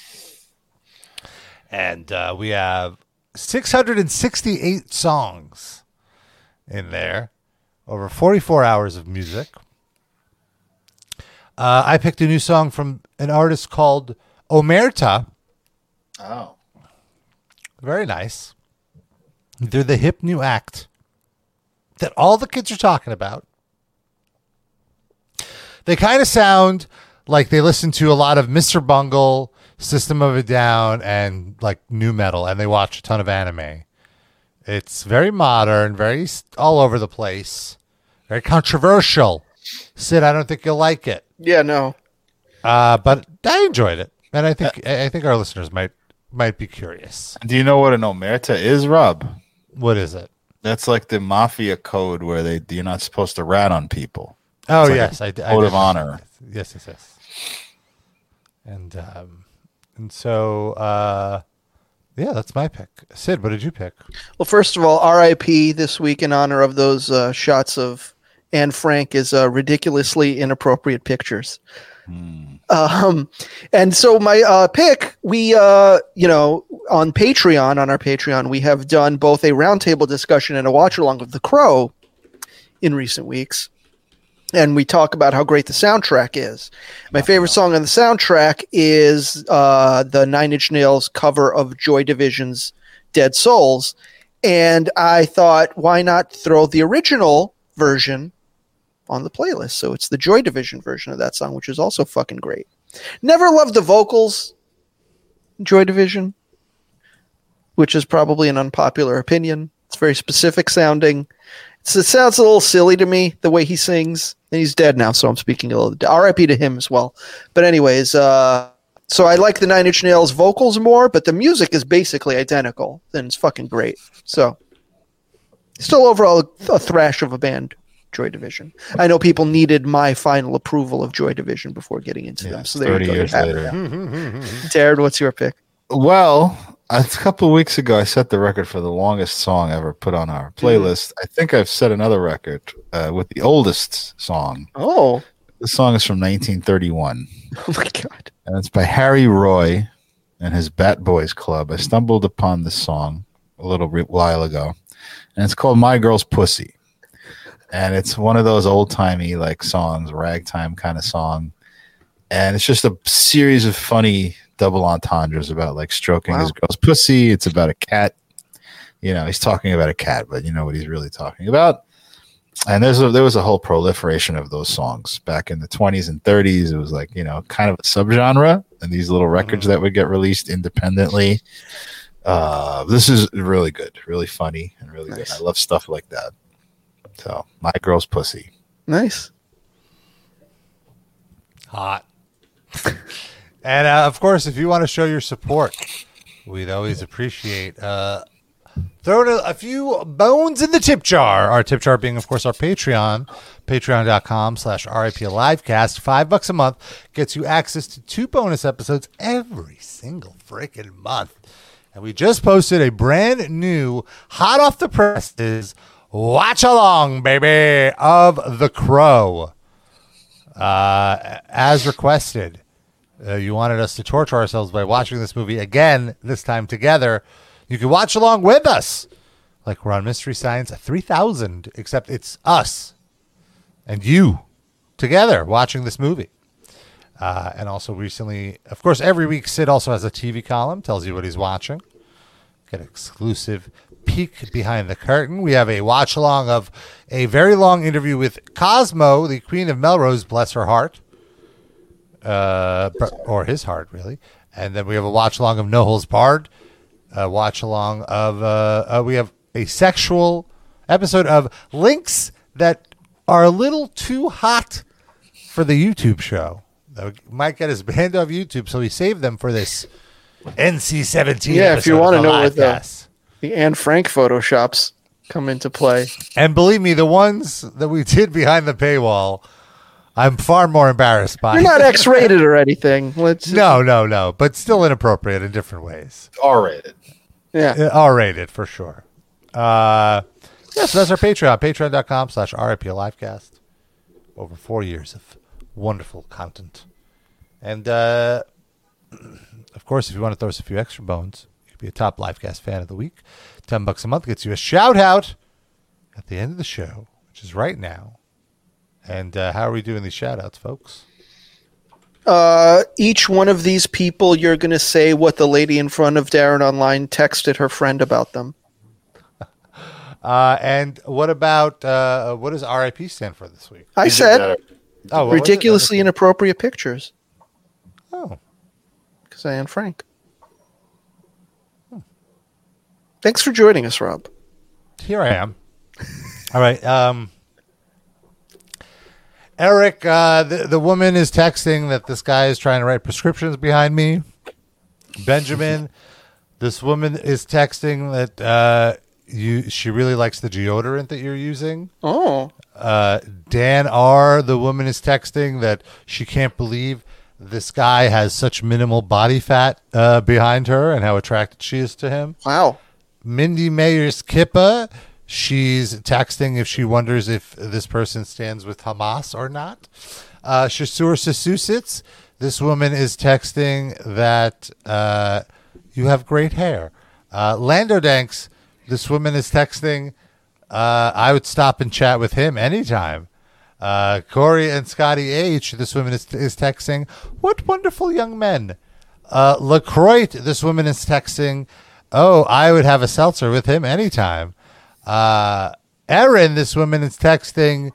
And we have 668 songs in there. Over 44 hours of music. I picked a new song from an artist called Omerta. Oh. Very nice. They're the hip new act that all the kids are talking about. They kind of sound like they listen to a lot of Mr. Bungle, System of a Down, and like new metal, and they watch a ton of anime. It's very modern, very all over the place, very controversial. Sid, I don't think you'll like it. Yeah, no. But I enjoyed it, and I think our listeners might be curious. Do you know what an omerta is, Rob? What is it? That's like the mafia code where you're not supposed to rat on people. Oh, it's like yes, a code of honor. Yes. And so, yeah, that's my pick. Sid, what did you pick? Well, first of all, RIP this week in honor of those shots of Anne Frank is ridiculously inappropriate pictures. And so my pick, we on Patreon, on our Patreon, we have done both a roundtable discussion and a watch along of The Crow in recent weeks. And we talk about how great the soundtrack is. My favorite song on the soundtrack is the Nine Inch Nails cover of Joy Division's Dead Souls. And I thought, why not throw the original version on the playlist? So it's the Joy Division version of that song, which is also fucking great. Never loved the vocals, Joy Division, which is probably an unpopular opinion. It's very specific sounding. It sounds a little silly to me, the way he sings. And he's dead now, so I'm speaking a little RIP to him as well. But anyways, so I like the Nine Inch Nails vocals more, but the music is basically identical. And it's fucking great. So still overall a thrash of a band, Joy Division. I know people needed my final approval of Joy Division before getting into them. So there 30 you go. years later. Jared, what's your pick? Well, a couple of weeks ago, I set the record for the longest song ever put on our playlist. I think I've set another record with the oldest song. Oh. The song is from 1931. Oh, my God. And it's by Harry Roy and his Bat Boys Club. I stumbled upon this song a little while ago, and it's called My Girl's Pussy. And it's one of those old-timey like songs, ragtime kind of song. And it's just a series of funny double entendres about like stroking his girl's pussy. It's about a cat. He's talking about a cat, but you know what he's really talking about. And there was a whole proliferation of those songs back in the 20s and 30s. It was like, kind of a subgenre, and these little records that would get released independently. This is really good, really funny, and really good. I love stuff like that. So, My Girl's Pussy. Nice. Hot. And of course, if you want to show your support, we'd always appreciate throwing a few bones in the tip jar. Our tip jar being, of course, our Patreon, patreon.com/RIPLivecast. $5 a month gets you access to 2 bonus episodes every single freaking month. And we just posted a brand new, hot off the presses, watch along, baby, of The Crow. As requested. You wanted us to torture ourselves by watching this movie again, this time together. You can watch along with us like we're on Mystery Science 3000, except it's us and you together watching this movie. And also recently, of course, every week Sid also has a TV column, tells you what he's watching. Get an exclusive peek behind the curtain. We have a watch along of a very long interview with Cosmo, the Queen of Melrose, bless her heart. Or his heart, really. And then we have a watch along of No Holds Barred. A watch along of we have a sexual episode of links that are a little too hot for the YouTube show. That might get us banned off YouTube, so we saved them for this NC-17. Yeah, if you want to know what the Anne Frank photoshops come into play. And believe me, the ones that we did behind the paywall, I'm far more embarrassed by. You're not X-rated or anything. No, but still inappropriate in different ways. R-rated. Yeah. R-rated for sure. So that's our Patreon, patreon.com/RIPLivecast. Over 4 years of wonderful content. And, of course, if you want to throw us a few extra bones, you could be a top Livecast fan of the week. $10 a month gets you a shout-out at the end of the show, which is right now. And how are we doing these shout-outs, folks? Each one of these people, you're going to say what the lady in front of Darren Online texted her friend about them. And what about, what does RIP stand for this week? I said ridiculously inappropriate pictures. Oh. Because I am Frank. Thanks for joining us, Rob. Here I am. All right. Eric, the woman is texting that this guy is trying to write prescriptions behind me. Benjamin, this woman is texting that she really likes the deodorant that you're using. Oh. Dan R., the woman is texting that she can't believe this guy has such minimal body fat behind her and how attracted she is to him. Wow. Mindy Mayers Kippa, she's texting if she wonders if this person stands with Hamas or not. Shasur Sasusits, this woman is texting that you have great hair. Lando Danks, this woman is texting, I would stop and chat with him anytime. Corey and Scotty H, this woman is texting, what wonderful young men. LaCroix, this woman is texting, oh, I would have a seltzer with him anytime. Erin, this woman is texting,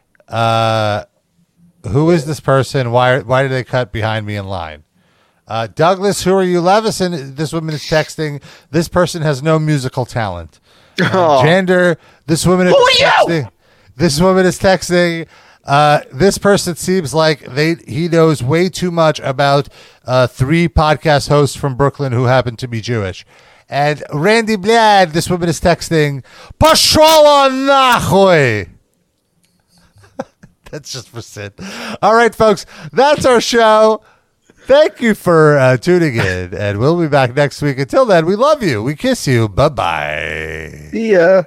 who is this person? Why did they cut behind me in line? Douglas, who are you? Levison, this woman is texting, this person has no musical talent. Jander, this woman is texting. This woman is texting. This person seems like he knows way too much about 3 podcast hosts from Brooklyn who happen to be Jewish. And Randy Blad, this woman is texting, Pashola Nachoy. That's just for Sid. All right, folks, that's our show. Thank you for tuning in, and we'll be back next week. Until then, we love you. We kiss you. Bye-bye. See ya.